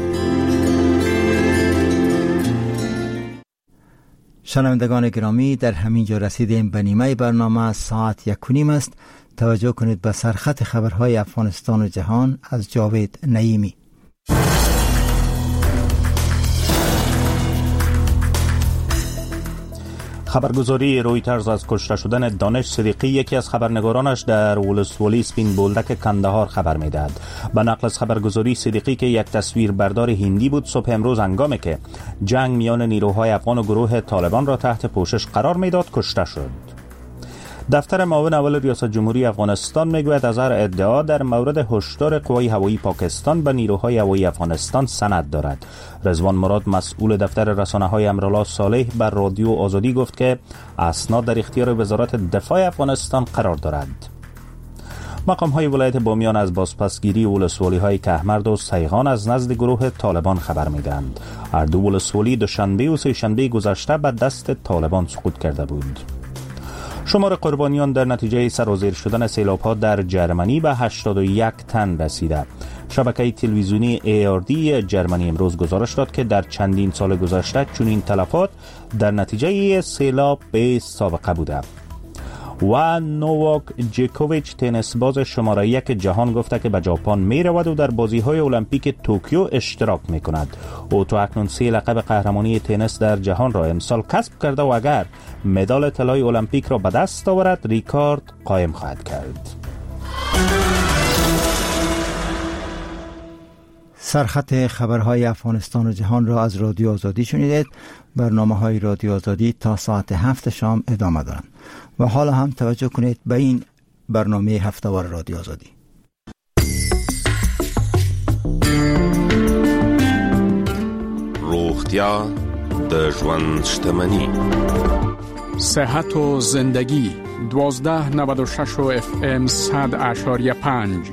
Speaker 1: شنوندگان گرامی، در همین جا رسیدیم به نیمه برنامه. ساعت یک و نیم است. توجه کنید به سرخط خبرهای افغانستان و جهان از جاوید نعیمی.
Speaker 3: خبرگزاری رویترز از کشته شدن دانش صدیقی، یکی از خبرنگارانش، در ولسوالی سپین بولدک کندهار خبر میدهد. به نقل از خبرگزاری صدیقی که یک تصویر بردار هندی بود، صبح امروز هنگامی که جنگ میان نیروهای افغان و گروه طالبان را تحت پوشش قرار میداد کشته شد. دفتر معاون اول ریاست جمهوری افغانستان میگوید از هر ادعا در مورد هشدار قوای هوایی پاکستان به نیروهای هوایی افغانستان سند دارد. رضوان مراد، مسئول دفتر رسانه‌های امرالله صالح، بر رادیو آزادی گفت که اسناد در اختیار وزارت دفاع افغانستان قرار دارد. مقام‌های ولایت بامیان از بازپسگیری ولسوالی‌های کهمرد و سیغان از نزد گروه طالبان خبر می‌دهند. هر دو ولسوالی دوشنبه و سه‌شنبه گذشته به دست طالبان سقوط کرده بود. شمار قربانیان در نتیجه سرازیر شدن سیلاب‌ها در جرمنی به هشتاد و یک تن رسیده. شبکه تلویزیونی ای آر دی جرمنی امروز گزارش داد که در چندین سال گذشته چنین تلفات در نتیجه سیلاب به سابقه بوده. و نوواک جوکوویچ، تنیس باز شماره یک جهان، گفته که به ژاپن می رود و در بازی های المپیک توکیو اشتراک می کند. او تو اکنون سه لقب قهرمانی تنیس در جهان را امسال کسب کرده و اگر مدال طلای المپیک را به دست آورد ریکارد قائم خواهد کرد.
Speaker 1: سرخط خبرهای افغانستان و جهان را از رادیو آزادی شنیدید. برنامه های رادیو آزادی تا ساعت هفت شام ادامه دارند و حالا هم توجه کنید به این برنامه هفته‌وار رادیو آزادی.
Speaker 13: روغتیا د ژوند شتمنی.
Speaker 2: صحت و زندگی دوازده نود و شش و اف ام صد اشاریه پنج.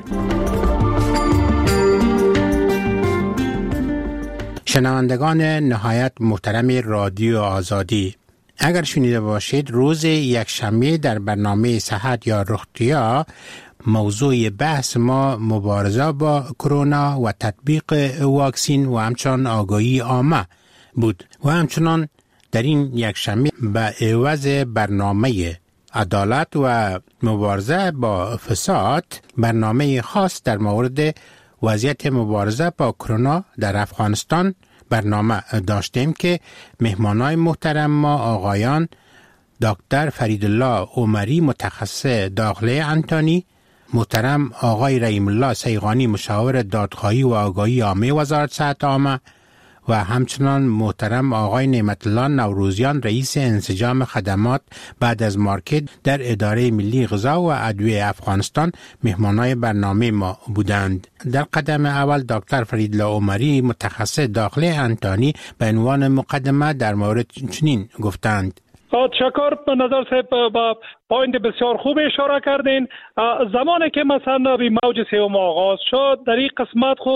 Speaker 5: شنوندگان نهایت محترم رادیو آزادی، اگر شنیده باشید روز یکشنبه در برنامه صحت یا رختیا موضوع بحث ما مبارزه با کرونا و تطبیق واکسین و همچنان آگاهی عامه بود و همچنان در این یکشنبه به عوض برنامه عدالت و مبارزه با فساد برنامه خاص در مورد وضعیت مبارزه با کرونا در افغانستان برنامه داشتیم که مهمانای محترم ما آقایان دکتر فریدالله عمری متخصص داخله انتانی، محترم آقای رحیم الله سیغانی مشاور دادخواهی و آگاهی عامه وزارت صحت عامه و همچنان محترم آقای نعمت الله نوروزیان رئیس انسجام خدمات بعد از مارکت در اداره ملی غذا و ادویه افغانستان مهمانای برنامه ما بودند. در قدم اول دکتر فریدالله عمری متخصص داخله انتانی به عنوان مقدمه در مورد چنین گفتند:
Speaker 7: تشکر. به نظر صاحب با پوینت بسیار خوب اشاره کردین. زمانی که مثلا به موج سوم آغاز شد در این قسمت خو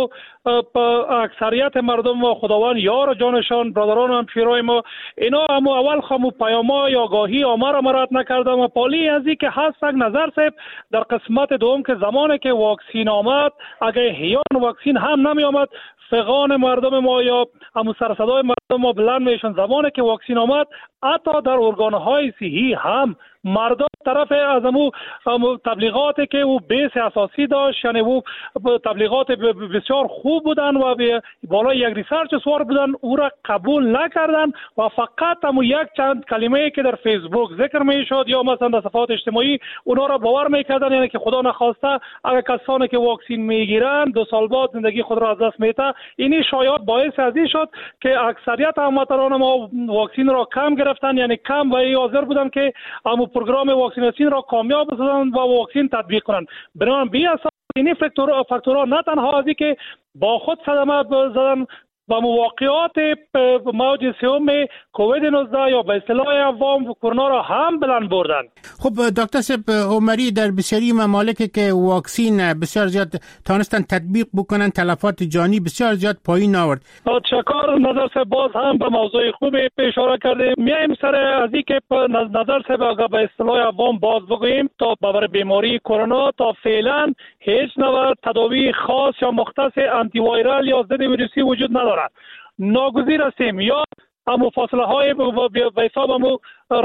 Speaker 7: اکثریت مردم و خداوند یار جانشان برادران هم پیرای ما اینا هم اول خمو پیامای آگاهی عامه را مراد نکردن و پالی از این که هست نظر صاحب در قسمت دوم که زمانی که واکسین آمد اگه هیان واکسین هم نمی آمد فغان مردم ما یا همون سرصدای مردم ما بلند میشن. زمانی که واکسین آمد حتی در ارگانهای صحی هم مردم طرف از امو تبلیغاتی که او بیس اساسی داشت، یعنی او تبلیغات بسیار خوب بودن و بالای یک ریسرچ سوار بودن، او را قبول نکردن و فقط امو یک چند کلمه که در فیسبوک ذکر میشد یا مثلا در صفحات اجتماعی اونا را باور میکردن، یعنی که خدا نخواسته اگر کسانی که واکسین میگیرن دو سال بعد زندگی خود را از دست میده. اینی شایعات باعث از این شد که اکثریت هموطنان ما واکسین را کم گرفتن، یعنی کم و حاضر بودن که امو پروگرام واکسیناسیون را کامیاب بسازند و واکسین تطبیق کنند. بنابراین بی اساس این فاکتورها فاکتورها نه تنها از که با خود صدمه زدن و مواقعات موج سوم کووید نوزده یا به اصطلاح عوام کرونا را هم بلند بردن.
Speaker 5: خب دکتر صاحب عمری، در بسیاری ممالکی که واکسین بسیار زیاد تانستن تطبیق بکنن تلفات جانی بسیار زیاد پایین آورد.
Speaker 7: تشکر نظر صاحب، باز هم به موضوع خوب اشاره کردیم. میایم سر از اینکه نظر صاحب اگر به اصطلاح عوام باز بگوییم تا برای بیماری کرونا تا فعلا هیچ نوع تداوی خاص یا مختص آنتی وایرال یا ضد ویروسی وجود ندارد. ناگزیر هستیم یا همو فاصله های به حساب همو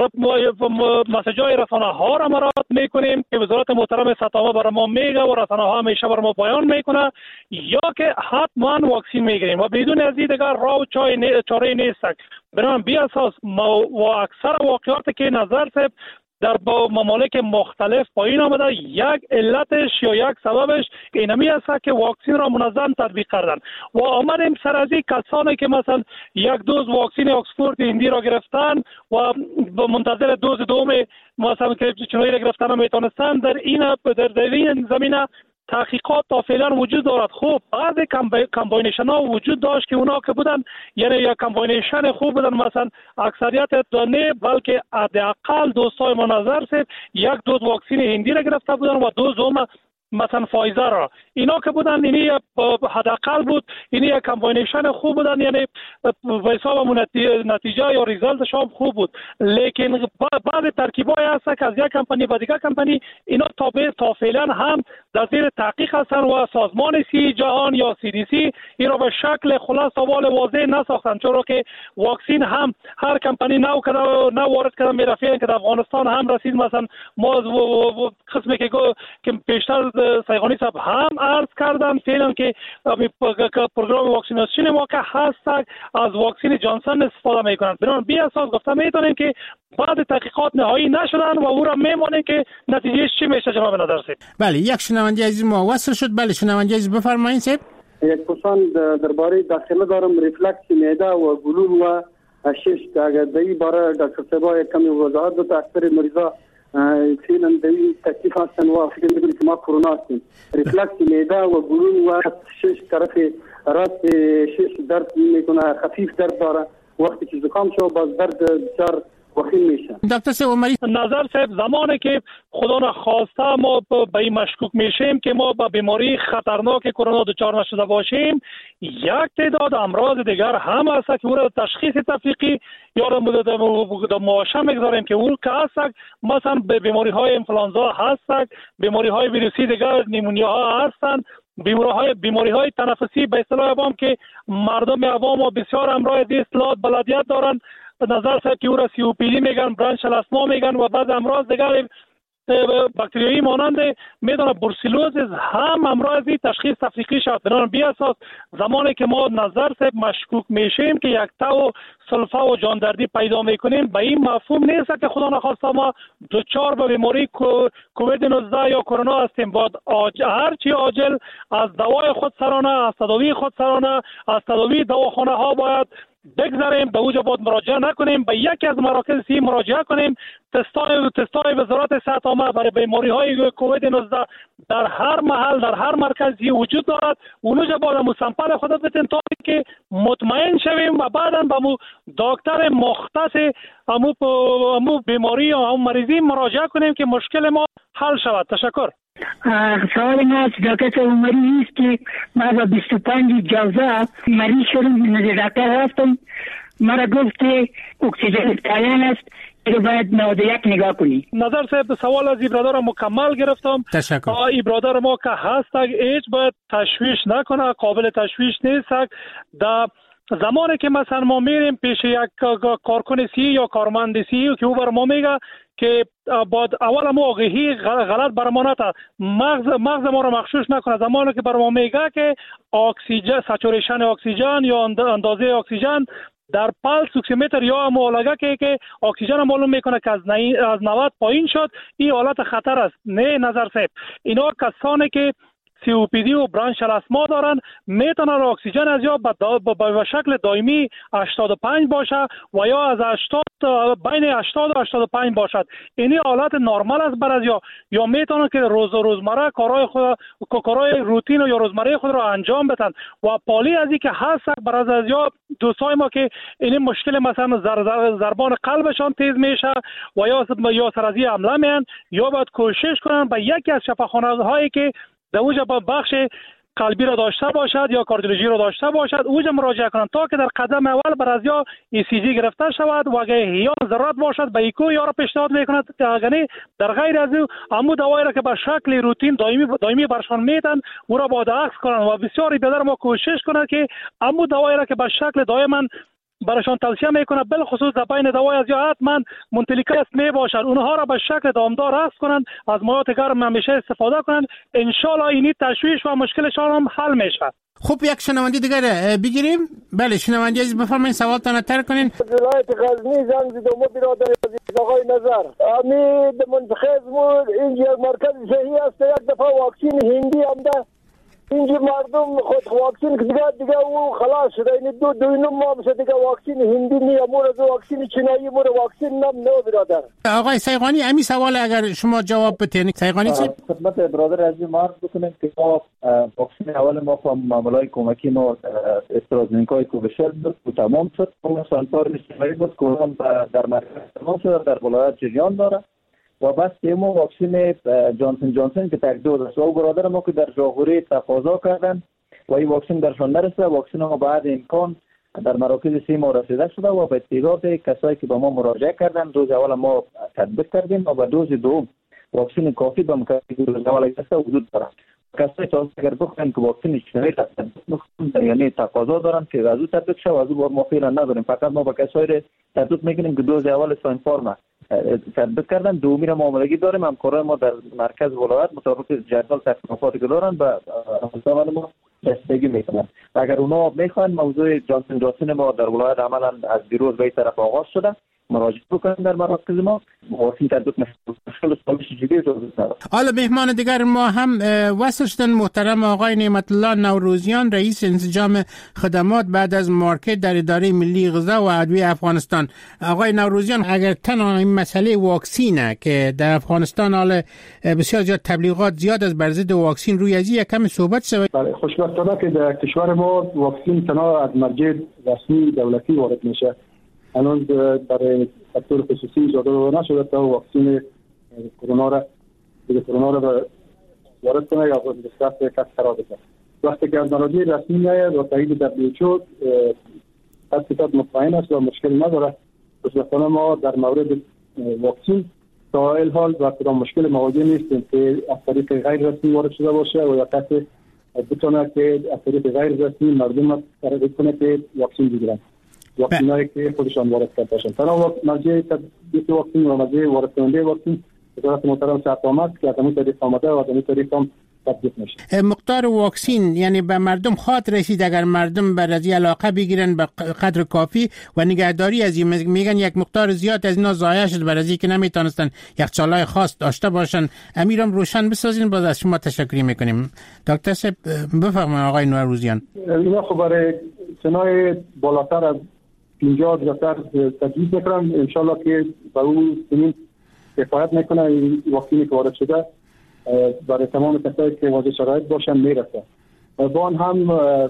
Speaker 7: مسیج های رسانه ها را مراد میکنیم که وزارت محترم سطامه برای ما میگه و رسانه ها همیشه برای ما بیان میکنه، یا که حتما واکسین میگیریم و بدون از این دیگر راه و چاره نیست. بنابراین بی اساس و اکثر واقعات که نظر صاحب در با ممالک مختلف پایین آمده، یک علتش یا یک سببش اینمی است که واکسین را منظم تطبیق کردن و آمدیم سر از این کسانی که مثلا یک دوز واکسین اکسفورد هندی را گرفتن و منتظر دوز دوم مثلا که چنوی را گرفتن میتونستن، در این در این زمینه تحقیقات تا فعلا وجود دارد. خوب بعض کمباینیشن ها وجود داشت که اونا که بودن یعنی یک کمباینیشن خوب بودن، مثلا اکثریت نه بلکه حداقل دوستای ما نظر سید یک دوز واکسین هندی را گرفته بودن و دوز دوم مثلا فایزر را، اینا که بودن اینی حداقل بود، اینی یک کمباینیشن خوب بودن، یعنی به حساب نتیجه یا ریزالتش هم خوب بود. لیکن بعض ترکیبای هست که از یک کمپانی و دیگر کمپانی اینا تابع تا فعلا هم در زیر تحقیق هستن و سازمان سی جهان یا سی دی سی این را به شکل خلاص اول واضح نساختن، چون که واکسین هم هر کمپانی نو کرده نو وارد کرده میرفیان که در افغانستان هم رسید. مثلا ما قسمی که که پیشتر سایغانی صاحب هم عرض کردن فعلا که پروگرام واکسیناسیون ما که هست از واکسین جانسون استفاده میکنند. بنابراین بی اساس گفته میتونیم که بعد تحقیقات نهایی نشدن و او را میمونه که نتیجه چی میشه. جناب نظرسید
Speaker 5: بله، یک شنونده عزیز ما وصل شد. بله شنونده عزیز بفرمایید. صاحب
Speaker 8: یک پرسان درباره داخله دارم، ریفلکس معده و گلول و شش اگر دایی باره دکتر صاحب کمی وضاحت بده. اکثر مریضا فعلا دایی تکلیف هستن و فکر میکنید که ما کرونا هستیم. ریفلکس معده و گلول و شش طرف راست شش درد میکنه، خفیف درد داره، وقتی که زکام شو باز درد بسیار وخیم میشه.
Speaker 5: دکتر صاحب عمری
Speaker 7: نظر صاحب زمانی که خدا نخواسته ما به این مشکوک میشیم که ما به بیماری خطرناک کرونا دچار نشده باشیم، یک تعداد امراض دیگر هم هست که او را تشخیص تفریقی یا در معاشه میگذاریم که او که هست، مثلا به بیماری های انفلانزا هست، بیماری های ویروسی دیگر نیمونیا ها هستند، بیماری های بیماری های تنفسی به اصطلاح عوام که مردم عوام و بسیار امراض اصطلاحات بلدیت دارند. نظر صاحب که او را سی او پی دی میگن، برانشل اسما میگن و بعض امراض دیگر باکتریایی مانند میدونه بروسلوزیس هم امراضی تشخیص تفریقی شد. بنابراین بی اساس زمانی که ما نظر صاحب مشکوک میشیم که یک تو سلفه و جاندردی پیدا میکنیم، به این مفهوم نیست که خدا نخواسته ما دچار به بیماری کووید نوزده یا کرونا هستیم. باید هر چی عاجل از دوای خودسرانه، از تداوی خودسرانه، از تداوی دواخانه ها باید بگذاریم، به اوجا باید مراجعه نکنیم، به یکی از مراکز سی مراجعه کنیم. تستای تستای وزارت صحت عامه برای بیماری های کووید نوزده در هر محل در هر مرکزی وجود دارد. اونجا باید مو سامپل خود بتین تا که مطمئن شویم و بعدا به مو دکتر مختص همو همو بیماری یا همو مریضی مراجعه کنیم که مشکل ما حل شود. تشکر.
Speaker 9: سوال ما از دکتر عمری است که ما با بیست و پنج جوزه مریض شدم، نزد دکتر رفتم، مرا گفت که اکسیژن پایان است که باید نود و یک نگاه کنی.
Speaker 7: نظر صاحب سوال از ایبرادار مکمل گرفتم.
Speaker 5: تشکر.
Speaker 7: ایبرادار ما که هست هیچ باید تشویش نکنه، قابل تشویش نیست. در زمانی که مثلا ما میریم پیش یک کارکن سی یا کارمند سی که او بر ما میگه که باید اول ما آگهی غلط بر ما نتا مغز مغز ما رو مغشوش نکنه. زمانی که بر ما میگه که اکسیژن ساتوریشن اکسیژن یا اندازه اکسیژن در پلس اکسیمتر یا معالجه که که اکسیژن معلوم میکنه که از از نود پایین شد، این حالت خطر است. نه نظر صاحب، اینا کسانی که سی او پی دی و برانش الاسما دارن، میتونن اکسیژن از یا به شکل دائمی هشتاد و پنج باشه و یا از هشتاد بین هشتاد و هشتاد و پنج باشد. اینی حالت نرمال است برای یا یا میتونن که روز روزمره کارهای خود کارهای روتین و یا روزمره خود را انجام بدن و پالی از اینکه هست برای از یا دوستای ما که این مشکل مثلا زر زر ضربان قلبشان تیز میشه و یا یا سرازی حمله میان، یا باید کوشش کنن به یکی از شفاخانه هایی که در اونجا بخش قلبی را داشته باشد یا کاردیولوژی را داشته باشد اونجا مراجعه کنند تا که در قدم اول بر از یا ای سی جی گرفته شود و اگر یا ضرورت باشد به ایکو یا را پیشنهاد میکند که اگر در غیر از او امو دوایی را که به شکل روتین دائمی دائمی برشان میدن او را باید عکس کنند و بسیاری بیادر ما کوشش کنند که امو دوایی را که به شکل دائما برایشان توصیه میکنه بالخصوص در بین دوای از یا حتما منتلیک است می باشد اونها را به شکل دامدار حفظ کنند، از مایات گرم همیشه استفاده کنند، ان شاء الله اینی تشویش و مشکلشان هم حل میشه.
Speaker 5: خب یک شنونده دیگر بگیریم. بله شنونده عزیز بفرمایید سوالتان تر کنین.
Speaker 10: ولایت غزنی زنگ زدم برادر عزیز آقای نظر امید منتخب بود اینجا مرکز صحی است یک دفعه واکسین هندی هم ده اینجا مردم خود واکسین که دیگه دیگه او خلاص شده این دو دوینم ما بشه دیگه واکسین هندی نی امور دو واکسین چینایی مور واکسین نم نو برادر.
Speaker 5: آقای سیغانی امی سوال اگر شما جواب بدین. سیغانی چی؟
Speaker 11: خدمت برادر عزیز ما عرض بکنیم که ما واکسین اول ما با معاملات کمکی ما استرازنیکای کوویشیلد بود و تمام شد. اون سانتار اجتماعی بود که اون در مرکز تمام شد در ولایت جریان داره و بس تیمو واکسین جانسون جانسون که تک دوز است و برادر ما که در جاغوری تقاضا کردن و این واکسین درشان نرسه واکسین ما بعد امکان در مراکز سیما رسیده شده و به تعداد کسایی که به ما مراجعه کردن دوز اول ما تطبیق کردیم و به دوز دوم واکسین کافی به مکافی دوز اول کسا وجود داره. کسایی که اگر بخواهند که واکسین اجتماعی تطبیق یعنی تقاضا دارن که از او تطبیق شد و از او ما فعلا نداریم، فقط ما به کسایی تطبیق میکنیم که دوز اول ساینفارم تطبیق کردن. دومی را معاملگی داریم، همکارای ما در مرکز ولایت مطابق جدول تکلیفاتی که دارن به حساب ما رسیدگی میکنن. اگر اونا میخوان موضوع جانسون جانسون ما در ولایت عملا از دیروز به این طرف آغاز شده مراجعه بکنن در مراکز ما واکسین تطبیق مشکل سالش جدی وجود نداره.
Speaker 5: حالا مهمان دیگر ما هم وصل شدن محترم آقای نعمت الله نوروزیان رئیس انسجام خدمات بعد از مارکت در اداره ملی غذا و ادویه افغانستان. آقای نوروزیان اگر تنها این مسئله واکسینه که در افغانستان حال بسیار زیاد تبلیغات زیاد از بر ضد واکسین روی از یک کمی صحبت شد.
Speaker 12: بله خوشبختانه که در کشور ما واکسین تنها از مرجع رسمی دولتی وارد میشه. الان برای سکتور خصوصی ایجاد نشده تا واکسین کرونا را دیگه کرونا را وارد کنه یا به دسترس کس قرار بده. وقتی که از منابع رسمی میاد و تایید دبلیو اچ او تحقیقات مطمئن است و مشکل نداره. خوشبختانه ما در مورد واکسین تا این حال با کدام مشکل مواجه نیستیم که از طریق غیر رسمی وارد شده باشه و یا کسی بتونه که از طریق غیر رسمی مردم ترغیب کنه که واکسین بگیرن. واکسینایی که خودشان وارد کرده باشن. تنها مرجع تطبیق واکسین و مرجع وارد کننده واکسین وزارت محترم سعادت آمد که از همین طریق آمده و از همین طریق هم تطبیق میشه.
Speaker 5: مقدار واکسین یعنی به مردم خواهد رسید اگر مردم بر از علاقه بگیرن به قدر کافی و نگهداری از این میگن یک مقدار زیاد از اینا ضایع شد بر از اینکه نمیتونستن یخچالای خاص داشته باشن. امیرم روشن بسازین. باز از شما تشکر میکنیم. دکتر صاحب بفرمایید. آقای نوروزیان
Speaker 12: اینا خب برای سنای بالاتر از پنجاه بیشتر تجویز میکنم ان شاء الله که به اون سنین کفایت میکنه. این واکسینی که وارد شده برای تمام کسایی که واجد شرایط باشن میرسه. با آن هم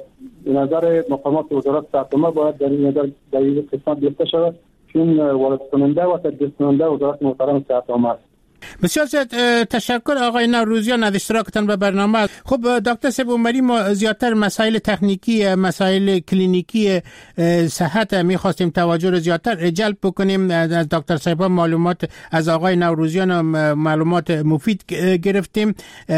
Speaker 12: نظر مقامات وزارت صحت باید در این نظر در این قسمت گرفته شود چون وارد کننده و تدریس کننده وزارت محترم صحت عامه.
Speaker 5: بسیار زیاد تشکر آقای نوروزیان از اشتراکتان به برنامه. خب دکتر صاحب عمری ما زیادتر مسائل تکنیکی مسائل کلینیکی صحت می‌خواستیم توجه رو زیادتر جلب بکنیم. از دکتر صاحب معلومات از آقای نوروزیان معلومات مفید گرفتیم.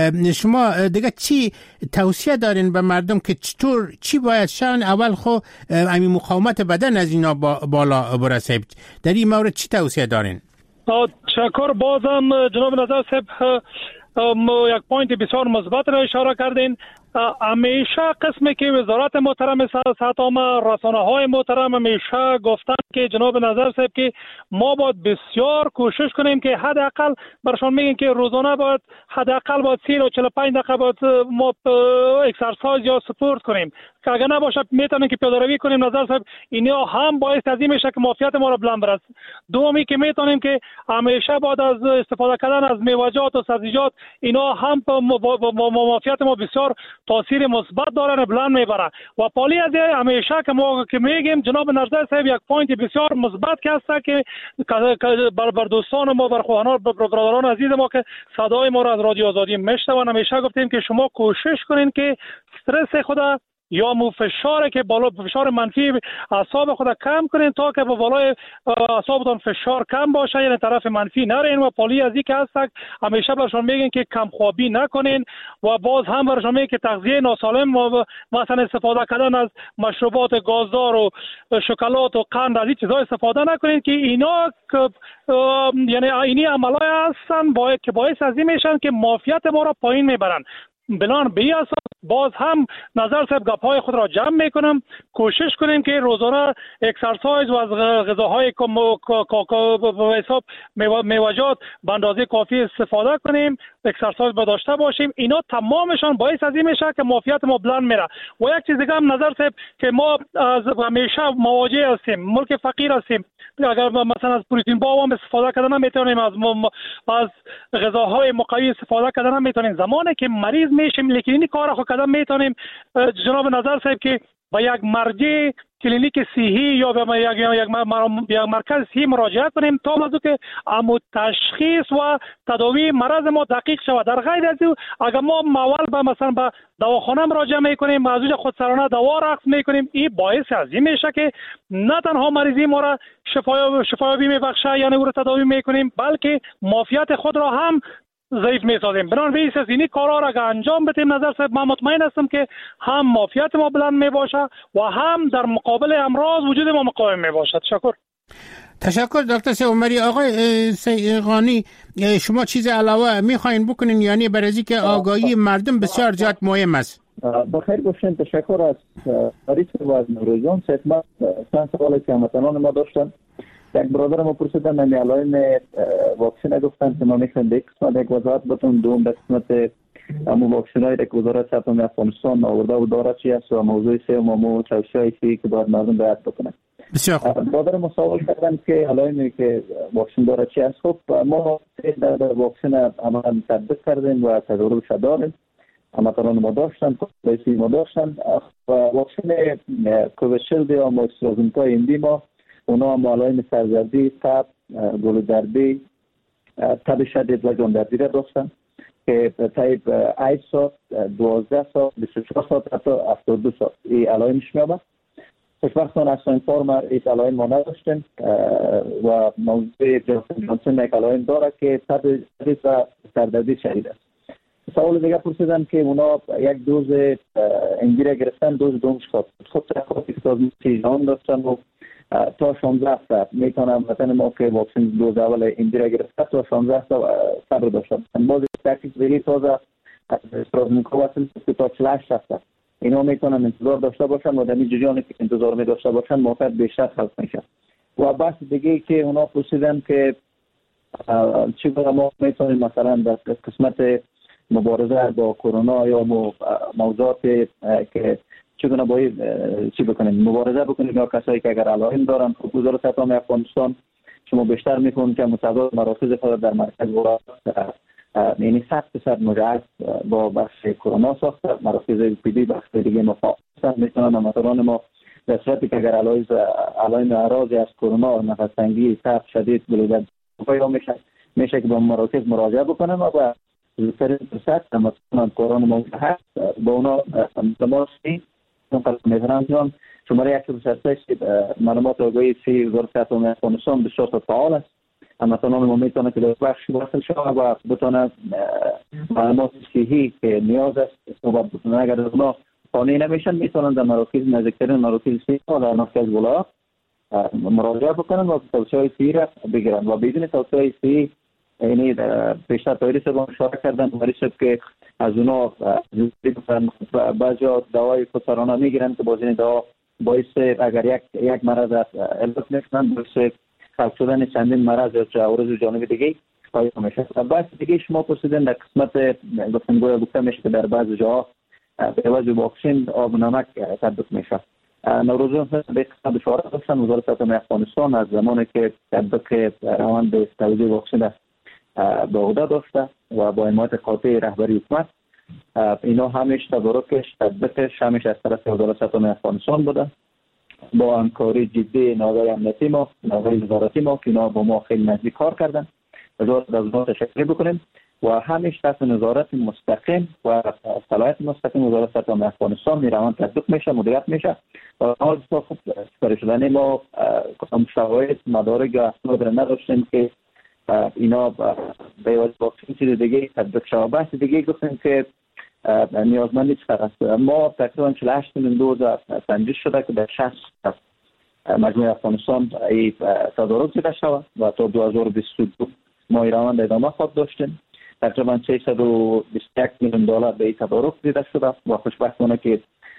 Speaker 5: شما دیگه چی توصیه دارین به مردم که چطور چی باید شون؟ اول خو همین مقاومت بدن از اینا بالا برسه. در این مورد چی توصیه دارین؟
Speaker 7: تشکر. بازم جناب نظر صاحب یک پوینت بسیار مثبت را اشاره کردین. همیشه قسمی که وزارت محترم صحت عامه، رسانه های محترم همیشه گفتن که جناب نظر صاحب که ما باید بسیار کوشش کنیم که حداقل برشان میگن که روزانه باید حداقل باید سی تا چهل و پنج دقیقه باید ما اکسرسایز یا سپورت کنیم که اگر نباشه میتونیم که پیاده روی کنیم. نظر صاحب اینا هم باعث از این میشه که معافیت ما را بلند برسه. دومی که میتونیم که همیشه باید از استفاده کردن از میوه‌جات و سبزیجات، اینا هم معافیت ما بسیار تاثیر مثبت داره، بلند میبره. و پالی از همیشه که ما که میگیم جناب نظر صاحب یک پوینت بسیار مثبت که هست که بر بر دوستان ما، بر خواهران، بر برادران عزیز ما که صدای ما را از رادیو آزادی میشنون، همیشه گفتیم که شما کوشش کنین که استرس خود یا مو فشار که بالا فشار منفی اعصاب خود کم کنین تا که به بالای اعصابتون فشار کم باشه، یعنی طرف منفی نرین. و پالی از این که هست همیشه برشون میگن که کم خوابی نکنین و باز هم برشون میگن که تغذیه ناسالم و مثلا استفاده کردن از مشروبات گازدار و شکلات و قند از این چیزا استفاده نکنین که اینا یعنی اینی عملای هستن باید که باعث از این میشن که معافیت ما را پایین میبرن. بنان به این اساس باز هم نظر صاحب گپ‌های خود را جمع میکنم، کوشش کنیم که روزانه اکسرسایز و از غذاهای به حساب میوه‌جات به اندازه کافی استفاده کنیم، اکسرسایز با داشته باشیم. اینا تمامشان باعث از این میشه که معافیت ما بلند میره. و یک چیز دیگه هم نظر صاحب که ما از همیشه مواجه هستیم، ملک فقیر هستیم، اگر مثلا از پروتئین با هم استفاده کردن نمیتونیم، از از غذاهای مقوی استفاده کردن نمیتونیم. زمانی که مریض میشیم لیکن این کار خود کردن میتونیم. جناب نظر صاحب که با یک مرجع کلینیک صحی یا به یک یک مرکز صحی مراجعه کنیم تا موضوع که امو تشخیص و تداوی مرض ما دقیق شود. در غیر از او اگر ما اول به مثلا به دواخانه مراجعه میکنیم، از اونجا خودسرانه دوا رقم میکنیم، این باعث از این میشه که نه تنها مریضی ما را شفا شفایابی میبخشه یعنی او را تداوی میکنیم، بلکه معافیت خود را هم ضعیف میسازیم. بنابراین بیس از اینی کارا را که انجام بدیم نظر صاحب من مطمئن هستم که هم معافیت ما بلند میباشه و هم در مقابل امراض وجود ما مقاوم میباشد. تشکر.
Speaker 5: تشکر دکتر عمری. آقای سیغانی شما چیز علاوه میخواین بکنین یعنی برای اینکه آگاهی مردم بسیار زیاد مهم است؟
Speaker 11: بخیر باشین. تشکر از مریض و از نوروزان صحبت. چند سوالی که هموطنان ما داشتن، یک برادر ما پرسیدن نمی علائم واکسن گفتن که ما میخوایم به یک قسمت یک وضاحت بتون، دوم به قسمت امو واکسن های که وزارت صحت عامه افغانستان آورده و داره چی است و موضوع سوم امو توصیه‌ای که باید مردم رعایت بکنن.
Speaker 5: بسیار
Speaker 11: برادر ما سوال کردن که علائمی که واکسن داره چی است. خب ما در واکسن عملا تطبیق کردیم و تجربه داریم، هموطنان ما داشتن، رئیسی ما داشتن و واکسن کوویشیلد یا آسترازینکا هندی ما اونا هم علائم سردردی، تب، گلودردی، تب شدید و جاندردی را داشتن که طیب هشت ساعت، دوازده ساعت، بیست و چهار ساعت حتی هفتاد و دو ساعت این علائمش میامد. خوشبختانه از این فرم این علائم ما نداشتیم و موضوع جانسون جانسون یک علائم داره که تب شدید و سردردی شدید است. سوال دیگه پرسیدن که اونا یک دوز انگیره گرفتن، دوز دومش خود خود خود اکتازمی تیجان داشتن و تا شانزده هفته میتونم مثلا ما که واکسن دوز اول انگیره گرفته تا شانزده هفته صبر داشتن. باز تحقیق دیگه تازه استرازینکا واسه تا چهل و هشت هفته اینا میتونن انتظار داشته باشن و در این جریانی که انتظار می داشته باشن موقعیت بیشتر خلق میشه. و بحث دیگه که اونا پرسیدن که چطور ما میتونیم مثلا در قسمت مبارزه با کرونا یا موضوعات که چگونه باید چی بکنیم مبارزه بکنیم یا کسایی که اگر علائم دارن. خب وزارت صحت عامه افغانستان شما بیشتر میکنید که متعدد مراکز خود در مرکز ولایت یعنی صد درصد مجهز با بخش کرونا ساخته، مراکز پی دی بخش دیگه مفاهیم میتونن هموطنان ما در صورتی که اگر علائم علائم اعراضی از کرونا، نفس تنگی، تب شدید، گلودرد پیدا میشه میشه که با مراکز مراجعه بکنن و با زودترین فرصت هموطنان کرونا موجود هست با اونا تماسی میتونن. شماره یک صفر شش معلومات آگاهی سی وزارت صحت عامه افغانستان بسیار فعال است. هموطنان ما میتونه که در بخش وصل شود و بتونه معلومات صحی که نیاز است صحبت بکنه. اگر از اونا قانع نمیشن میتونن در مراکز نزدیکترین مراکز صحی و در مرکز ولایت مراجعه بکنن و توصیه‌های صحی را بگیرن و بدون توصیه‌های صحی یعنی بیشتر تایریس با اشاره کردن مریض که از اونا بعضی دوای خودسرانه میگیرن که باز این دوا باعث اگر یک یک مرض علت میکنن باعث خلق شدن چندین مرض یا عوارض جانبی دیگه پایدار میشه. بعض دیگه شما پرسیدین در قسمت گفتن گویا گفته میشه که در بعضی جاها به عوض واکسن آب و نمک تطبیق میشه. نوروزان به قسمت اشاره داشتن وزارت صحت افغانستان از زمانی که تطبیق روند توزیع واکسن به عهده داشته و با حمایت قاطع رهبری حکومت اینا همیشه تدارکش تطبیقش همیشه از طرف وزارت صحت افغانستان بوده با همکاری جدی نهادهای امنیتی ما نهادهای وزارتی ما که اینا با ما خیلی نزدیک کار کردن. وزارت از اونها تشکر بکنیم و همیشه تحت نظارت مستقیم و صلاحیت مستقیم وزارت صحت افغانستان میروند تطبیق میشه مدیریت میشه و حال خوب سپری شدن ما شواهد مدارک اسناد نداشتیم که اینا به واسه واکسن چیز دیگه تطبیق شود. بحث دیگه گفتیم که نیازمندی چقدر است. ما تقریبا چهل و هشت میلیون دوز سنجش شده که در شصت مجموعه افغانستان ای تدارک دیده شود و تا دو هزار و بیست و دو ما روند ادامه خواهد داشتیم. تقریبا سیصد و بیست و یک میلیون دلار به این تدارک دیده شده و خوشبختانه که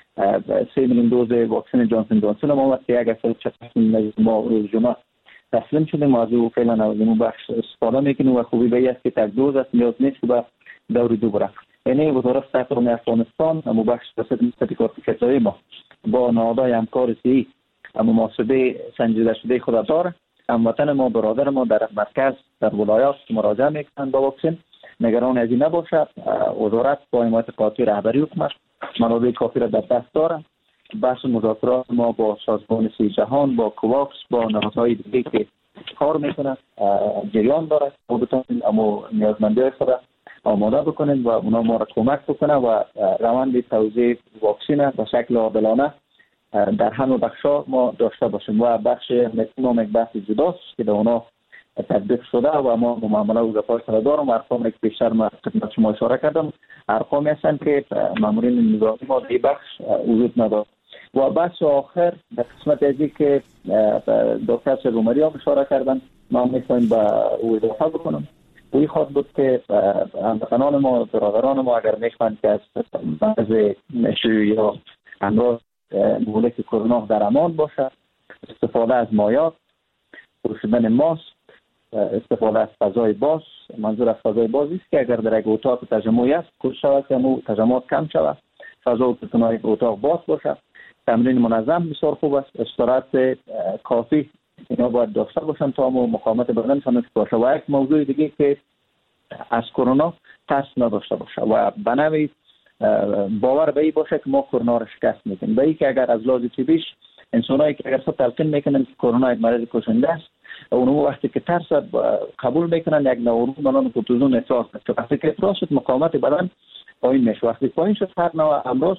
Speaker 11: سه میلیون دوز واکسن جانسون جانسون ما وقتی یک اصل چطور ما روز جمعه تسلیم شدیم و از او فعلا از این بخش استفاده میکنیم و خوبی به است که تک دوز است نیاز نیست که به دور دو بره. یعنی وزارت صحت افغانستان اما بخش رسد مستقیقات کتایی ما با نهادهای همکار سی اما محاسبه سنجیده شده خود داره. هموطن ما برادر ما در مرکز در ولایات مراجعه میکنند با واکسن نگران از این نباشد. وزارت با حمایت قاطع رهبری حکومت منابع کافی را در دست داره. بحث مذاکرات ما با سازمان سی جهان با کوواکس با نهادهای دیگه که کار میکنه جریان داره و بتونیم اما نیازمندی خود آماده بکنیم و اونا ما را کمک بکنه و روند توزیع واکسن به شکل عادلانه در همه بخشا ما داشته باشیم. و بخش نام یک بحث جداست که در اونا تطبیق شده و ما معامله و زفاش را دارم. ارقام که بیشتر ما خدمت شما اشاره کردم ارقامی هستند که مامورین نظامی ما در بخش وجود ندارد. و بحث آخر در قسمت ازی که دکتر سرومری هم اشاره کردن ما میخوایم با او اضافه بکنم. اوی خواهد بود که هموطنان ما برادران ما اگر میخواهند که از بعض نشوی یا امراض مهلک کرونا در امان باشه استفاده از مایات پوشیدن ماسک استفاده از فضای باز منظور از فضای باز است که اگر در یک اتاق تجمعی است کوشش شود که مو تجمعات کم شود فضا و تنهای اتاق باز باشه. تمرین منظم بسیار خوب است. استراحت کافی اینا باید داشته باشن تا ما مقاومت بدنشان باشه. و یک موضوع دیگه که از کرونا ترس نداشته باشه و بنوی باور به این باشه که ما کرونا را شکست میکنیم. به این که اگر از لحاظ طبیش انسانایی که اگر خود تلقین میکنن که کرونا یک مرض کشنده است اونم وقتی که ترس قبول میکنن یک نوع منان کورتیزون افراز میشه. وقتی که افراز شد مقاومت بدن پایین میشه. وقتی پایین شد هر نوع امراض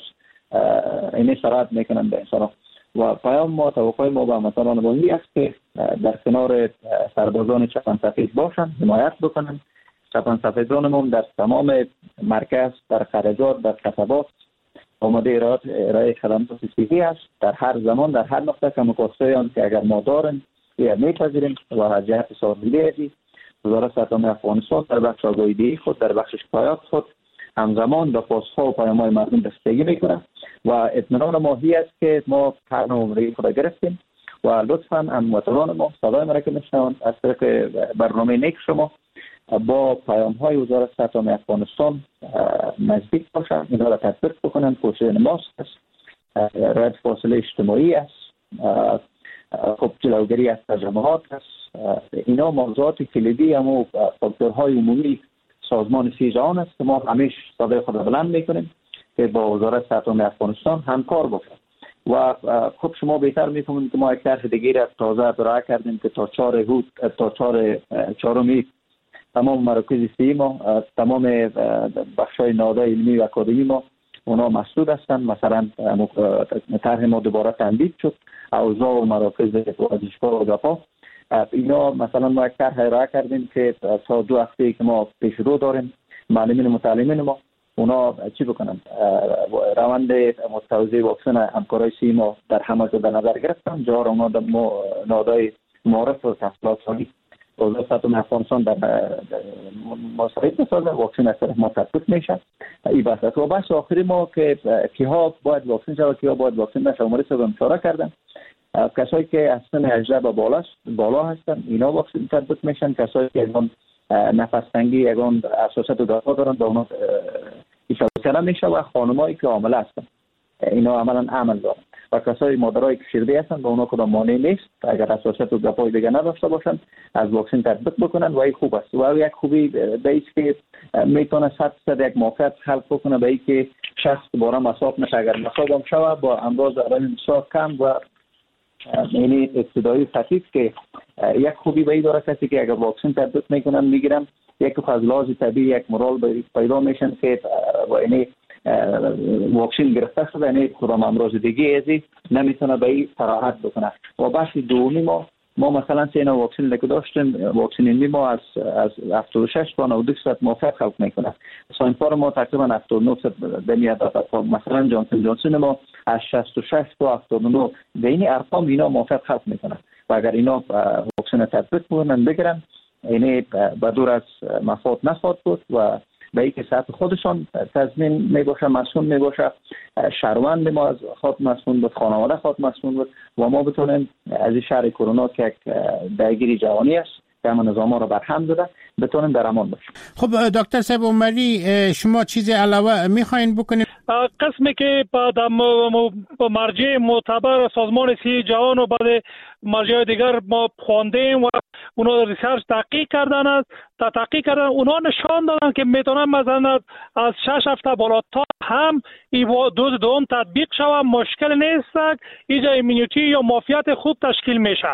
Speaker 11: اینه سرعت میکنن به انسان. و پیام ما توقع ما به هموطنان بازی است که در کنار سربازان چپن سفید باشن حمایت بکنن. چپن سفیدان ما در تمام مرکز در خرجات در کسبات آماده ارائه خدمات صحی است در هر زمان در هر نقطه که مقاصدیان که اگر ما دارن یا میپذیریم و از جهت سازماندهی وزارت صحت افغانستان در بخش آگاهی خود در بخش شکایات خود همزمان با پاسخ‌ها و پیام‌های مردم رسیدگی میکنه و اطمینان ماهی است که ما هر نمره خود گرفتیم و لطفاً هموطنان ما صدای ما را که میشنوند از طریق برنامه نیک شما با پیام‌های وزارت صحت افغانستان نزدیک باشند اینا را تطبیق بکنن. پوشیدن ماسک است رعایت فاصله اجتماعی است خب جلوگیری از تجمعات است. اینا موضوعات کلیدی اما فاکتورهای عمومی سازمان سی جهان است که ما همیشه صدای خود بلند میکنیم که با وزارت صحت افغانستان همکار باشیم. و خب شما بهتر میفهمید که ما یک طرح دیگه را تازه ارائه کردیم که تا چهار هود تا چهار چهارمی تمام مراکز سی ما تمام بخشای نهادهای علمی و اکادمی ما اونا مسدود هستند. مثلا طرح ما دوباره تمدید شد اوضاع و مراکز ورزشگاه و گپا اینا مثلا ما یک طرح ارائه کردیم که تا دو هفته که ما پیش رو داریم معلمین و متعلمین ما اونا چی بکنن روند توزیع واکسن همکارای سی ما در همه جا در نظر گرفتن جا را اونا نهادهای معارف و تحصیلات عالی وزارت افغانستان در مساعد بسازه واکسن از طرف ما تطبیق میشه. این بحث است. و بحث آخری ما که کیها باید واکسن شود کیها باید واکسن نشه عمری صاحب اشاره کردن. کسایی که از سن هجده به بالا بالا هستن اینا واکسن تطبیق میشن. کسایی که اون نفس تنگی اون اساسات و دفاع دارن به اونا استفاده میشه و خانمایی که حامل هستن اینا عملا عمل دارن و کسایی مادرای کشیرده هستن به اونا کدام مانع نیست اگر اساسات و دفاع دیگه نداشته باشن از واکسن تطبیق بکنن و این خوب است و یک خوبی به است که میتونه صد درصد یک موقعیت خلق بکنه به اینکه شخص دوباره مصاب نشه. اگر مصاب هم شوه با امراض اول بسیار کم و یعنی ابتدایی خفیف که یک خوبی به این داره کسی که اگر واکسن تطبیق میکنن میگیرن یک فضلات طبیعی یک مورال پیدا میشن که یعنی واکسن گرفته شده یعنی کدام امراض دیگه ازی نمیتونه به این صراحت بکنه. و بحث دومی ما ما مثلا سه نوع واکسن که داشتیم واکسن این ما از از هفتاد و شش تا نود و صد موافق خلق میکنه. ساینفار ما تقریبا هفتاد و نه صد بمیاد مثلا جانسون جانسون ما از شصت و شش تا هفتاد و نه بین ارقام اینا موافق خلق میکنه و اگر اینا واکسن تطبیق کنن بگیرن یعنی به دور از مفاد نخواهد بود و به اینکه صحت خودشان تضمین میباشه مسئول میباشه شهروند ما از خود مسئول بود خانواده خود مسئول بود و ما بتونیم از این شهر کرونا که یک درگیری جهانی است که همه نظام ها رو برهم داده بتونیم در امان باشیم.
Speaker 5: خب دکتر صاحب عمری شما چیزی علاوه میخواین بکنید؟
Speaker 7: قسمی که در مرجع معتبر سازمان صحت جهان و بعد مرجع دیگر ما خواندیم و اونا ریسرچ تحقیق کردن است تا تحقیق کردن اونا نشان دادن که میتونن مثلا از شش هفته بالاتر هم این دوز دوم تطبیق شود مشکل نیست اینجا ایمونیتی یا معافیت خوب تشکیل میشه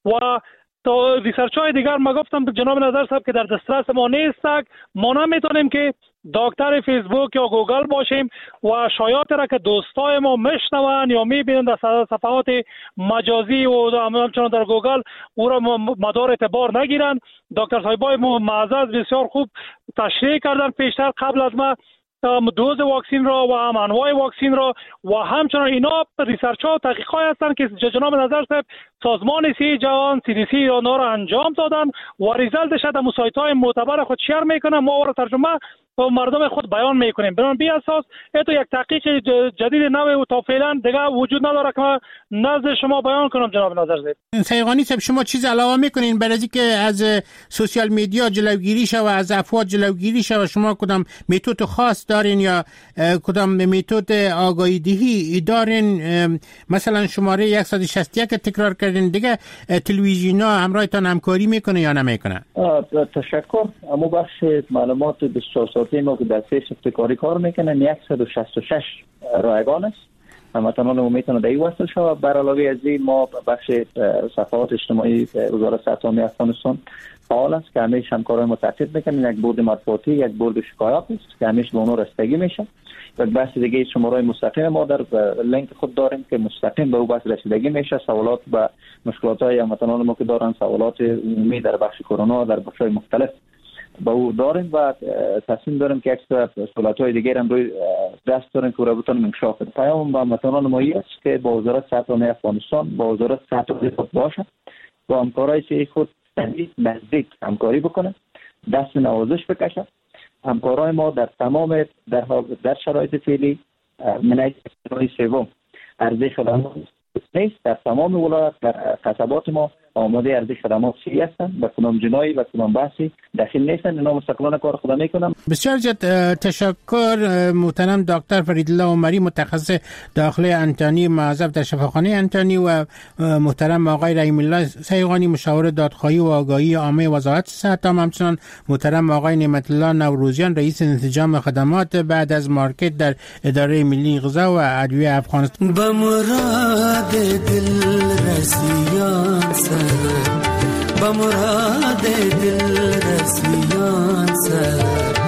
Speaker 7: و تا ریسرچ های دیگر ما گفتم جناب نظر صاحب که در دسترس ما نیست ما نمیتونیم که دکتر فیسبوک یا گوگل باشیم و شایعات را که دوستای ما میشنون یا میبینن در صفحات مجازی و همچنان در گوگل او را مدار اعتبار نگیرن. دکتر صاحبای معزز بسیار خوب تشریح کردن پیشتر قبل از ما دوز واکسین را و هم انواع واکسین را و همچنان اینا ریسرچ ها و تحقیق های هستند که جناب نظر صاحب سازمان صحت جهان سی دی سی آنها را انجام دادن و ریزالتش در سایت های معتبر خود شیر میکنن ما را ترجمه و مردم خود بیان میکنیم. برای بی اساس تو یک تحقیق جدید نوی و تا فعلا دیگه وجود نداره که نزد شما بیان کنم جناب نظر صاحب.
Speaker 5: سیغانی صاحب شما چیز علاوه میکنین برای اینکه از سوشال میدیا جلوگیری شه و از افواد جلوگیری شه و شما کدام متد خاص دارین یا کدام متد آگاهی دهی دارین؟ مثلا شماره صد و شصت و یک تکرار کردین دیگه تلویزیونا همراهتان همکاری میکنه یا نمیکنه؟
Speaker 11: تشکر. اما بخش معلومات بسیار ساعتی ما که در سه ابتکاری کار میکنن صد و شصت و شش رایگان است هموطنان ما میتونه در این وصل شود. بر علاوه از این ما بخش صفحات اجتماعی وزارت صحت عامه افغانستان فعال است که همیشه همکارای ما تحقیق میکنن. یک بورد مطبوعاتی یک بورد شکایات است که همیشه به اونها رسیدگی میشه. و بحث دیگه شماره مستقیم ما در لینک خود داریم که مستقیم به اون بحث رسیدگی میشه. سوالات و مشکلات های هموطنان ما که دارن سوالات عمومی در بخش کرونا در بخش‌های مختلف با او داریم و تصمیم داریم که اکثر سوالات دیگر هم روی دست داریم که رو بتونیم انکشاف بدیم. پیام با هموطنان ما است که با وزارت صحت عامه افغانستان با وزارت صحت عامه خود باشه و همکارای صحی خود نزدیک همکاری بکنه دست نوازش بکشه. همکارای ما در تمام در در شرایط فعلی منیت سوم ارزش خدمات نیست در تمام ولایت در قصبات ما آماده ارزش خدمات سی هستن و کنم جنایی و کنم بحثی داخل نیستن. اینا مستقلانه کار خود میکنم.
Speaker 5: بسیار زیاد تشکر محترم دکتر فریدالله عمری متخصص داخلی انتانی معذب در شفاخانه انتانی و محترم آقای رحیم الله سیغانی مشاور دادخواهی و آگاهی عامه وزارت صحت عامه همچنان محترم آقای نعمت الله نوروزیان رئیس انسجام خدمات بعد از مارکت در اداره ملی غذا و ادویه افغانستان.
Speaker 14: به مراد دل رسیان سر با مراد دل رسیان سر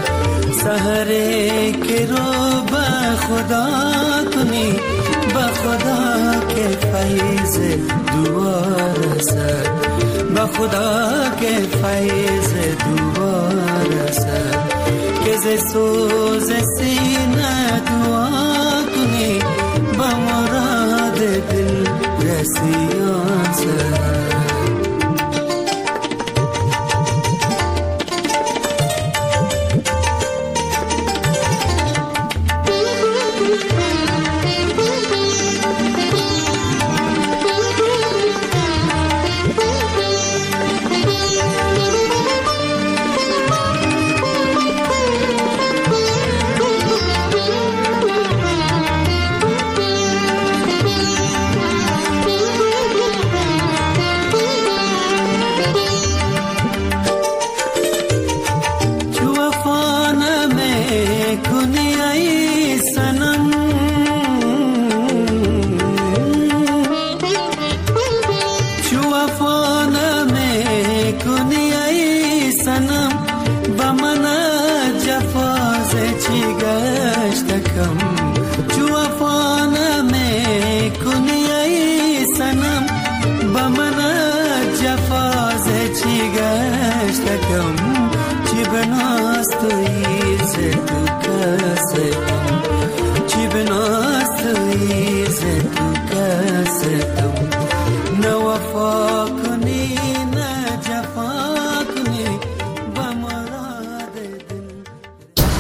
Speaker 14: سحره که رو با خدا کنی با خدا که فیض دوار سر با خدا که فیض دوار سر که ز سوز سینه دعا کنی با مراد دل رسیان سر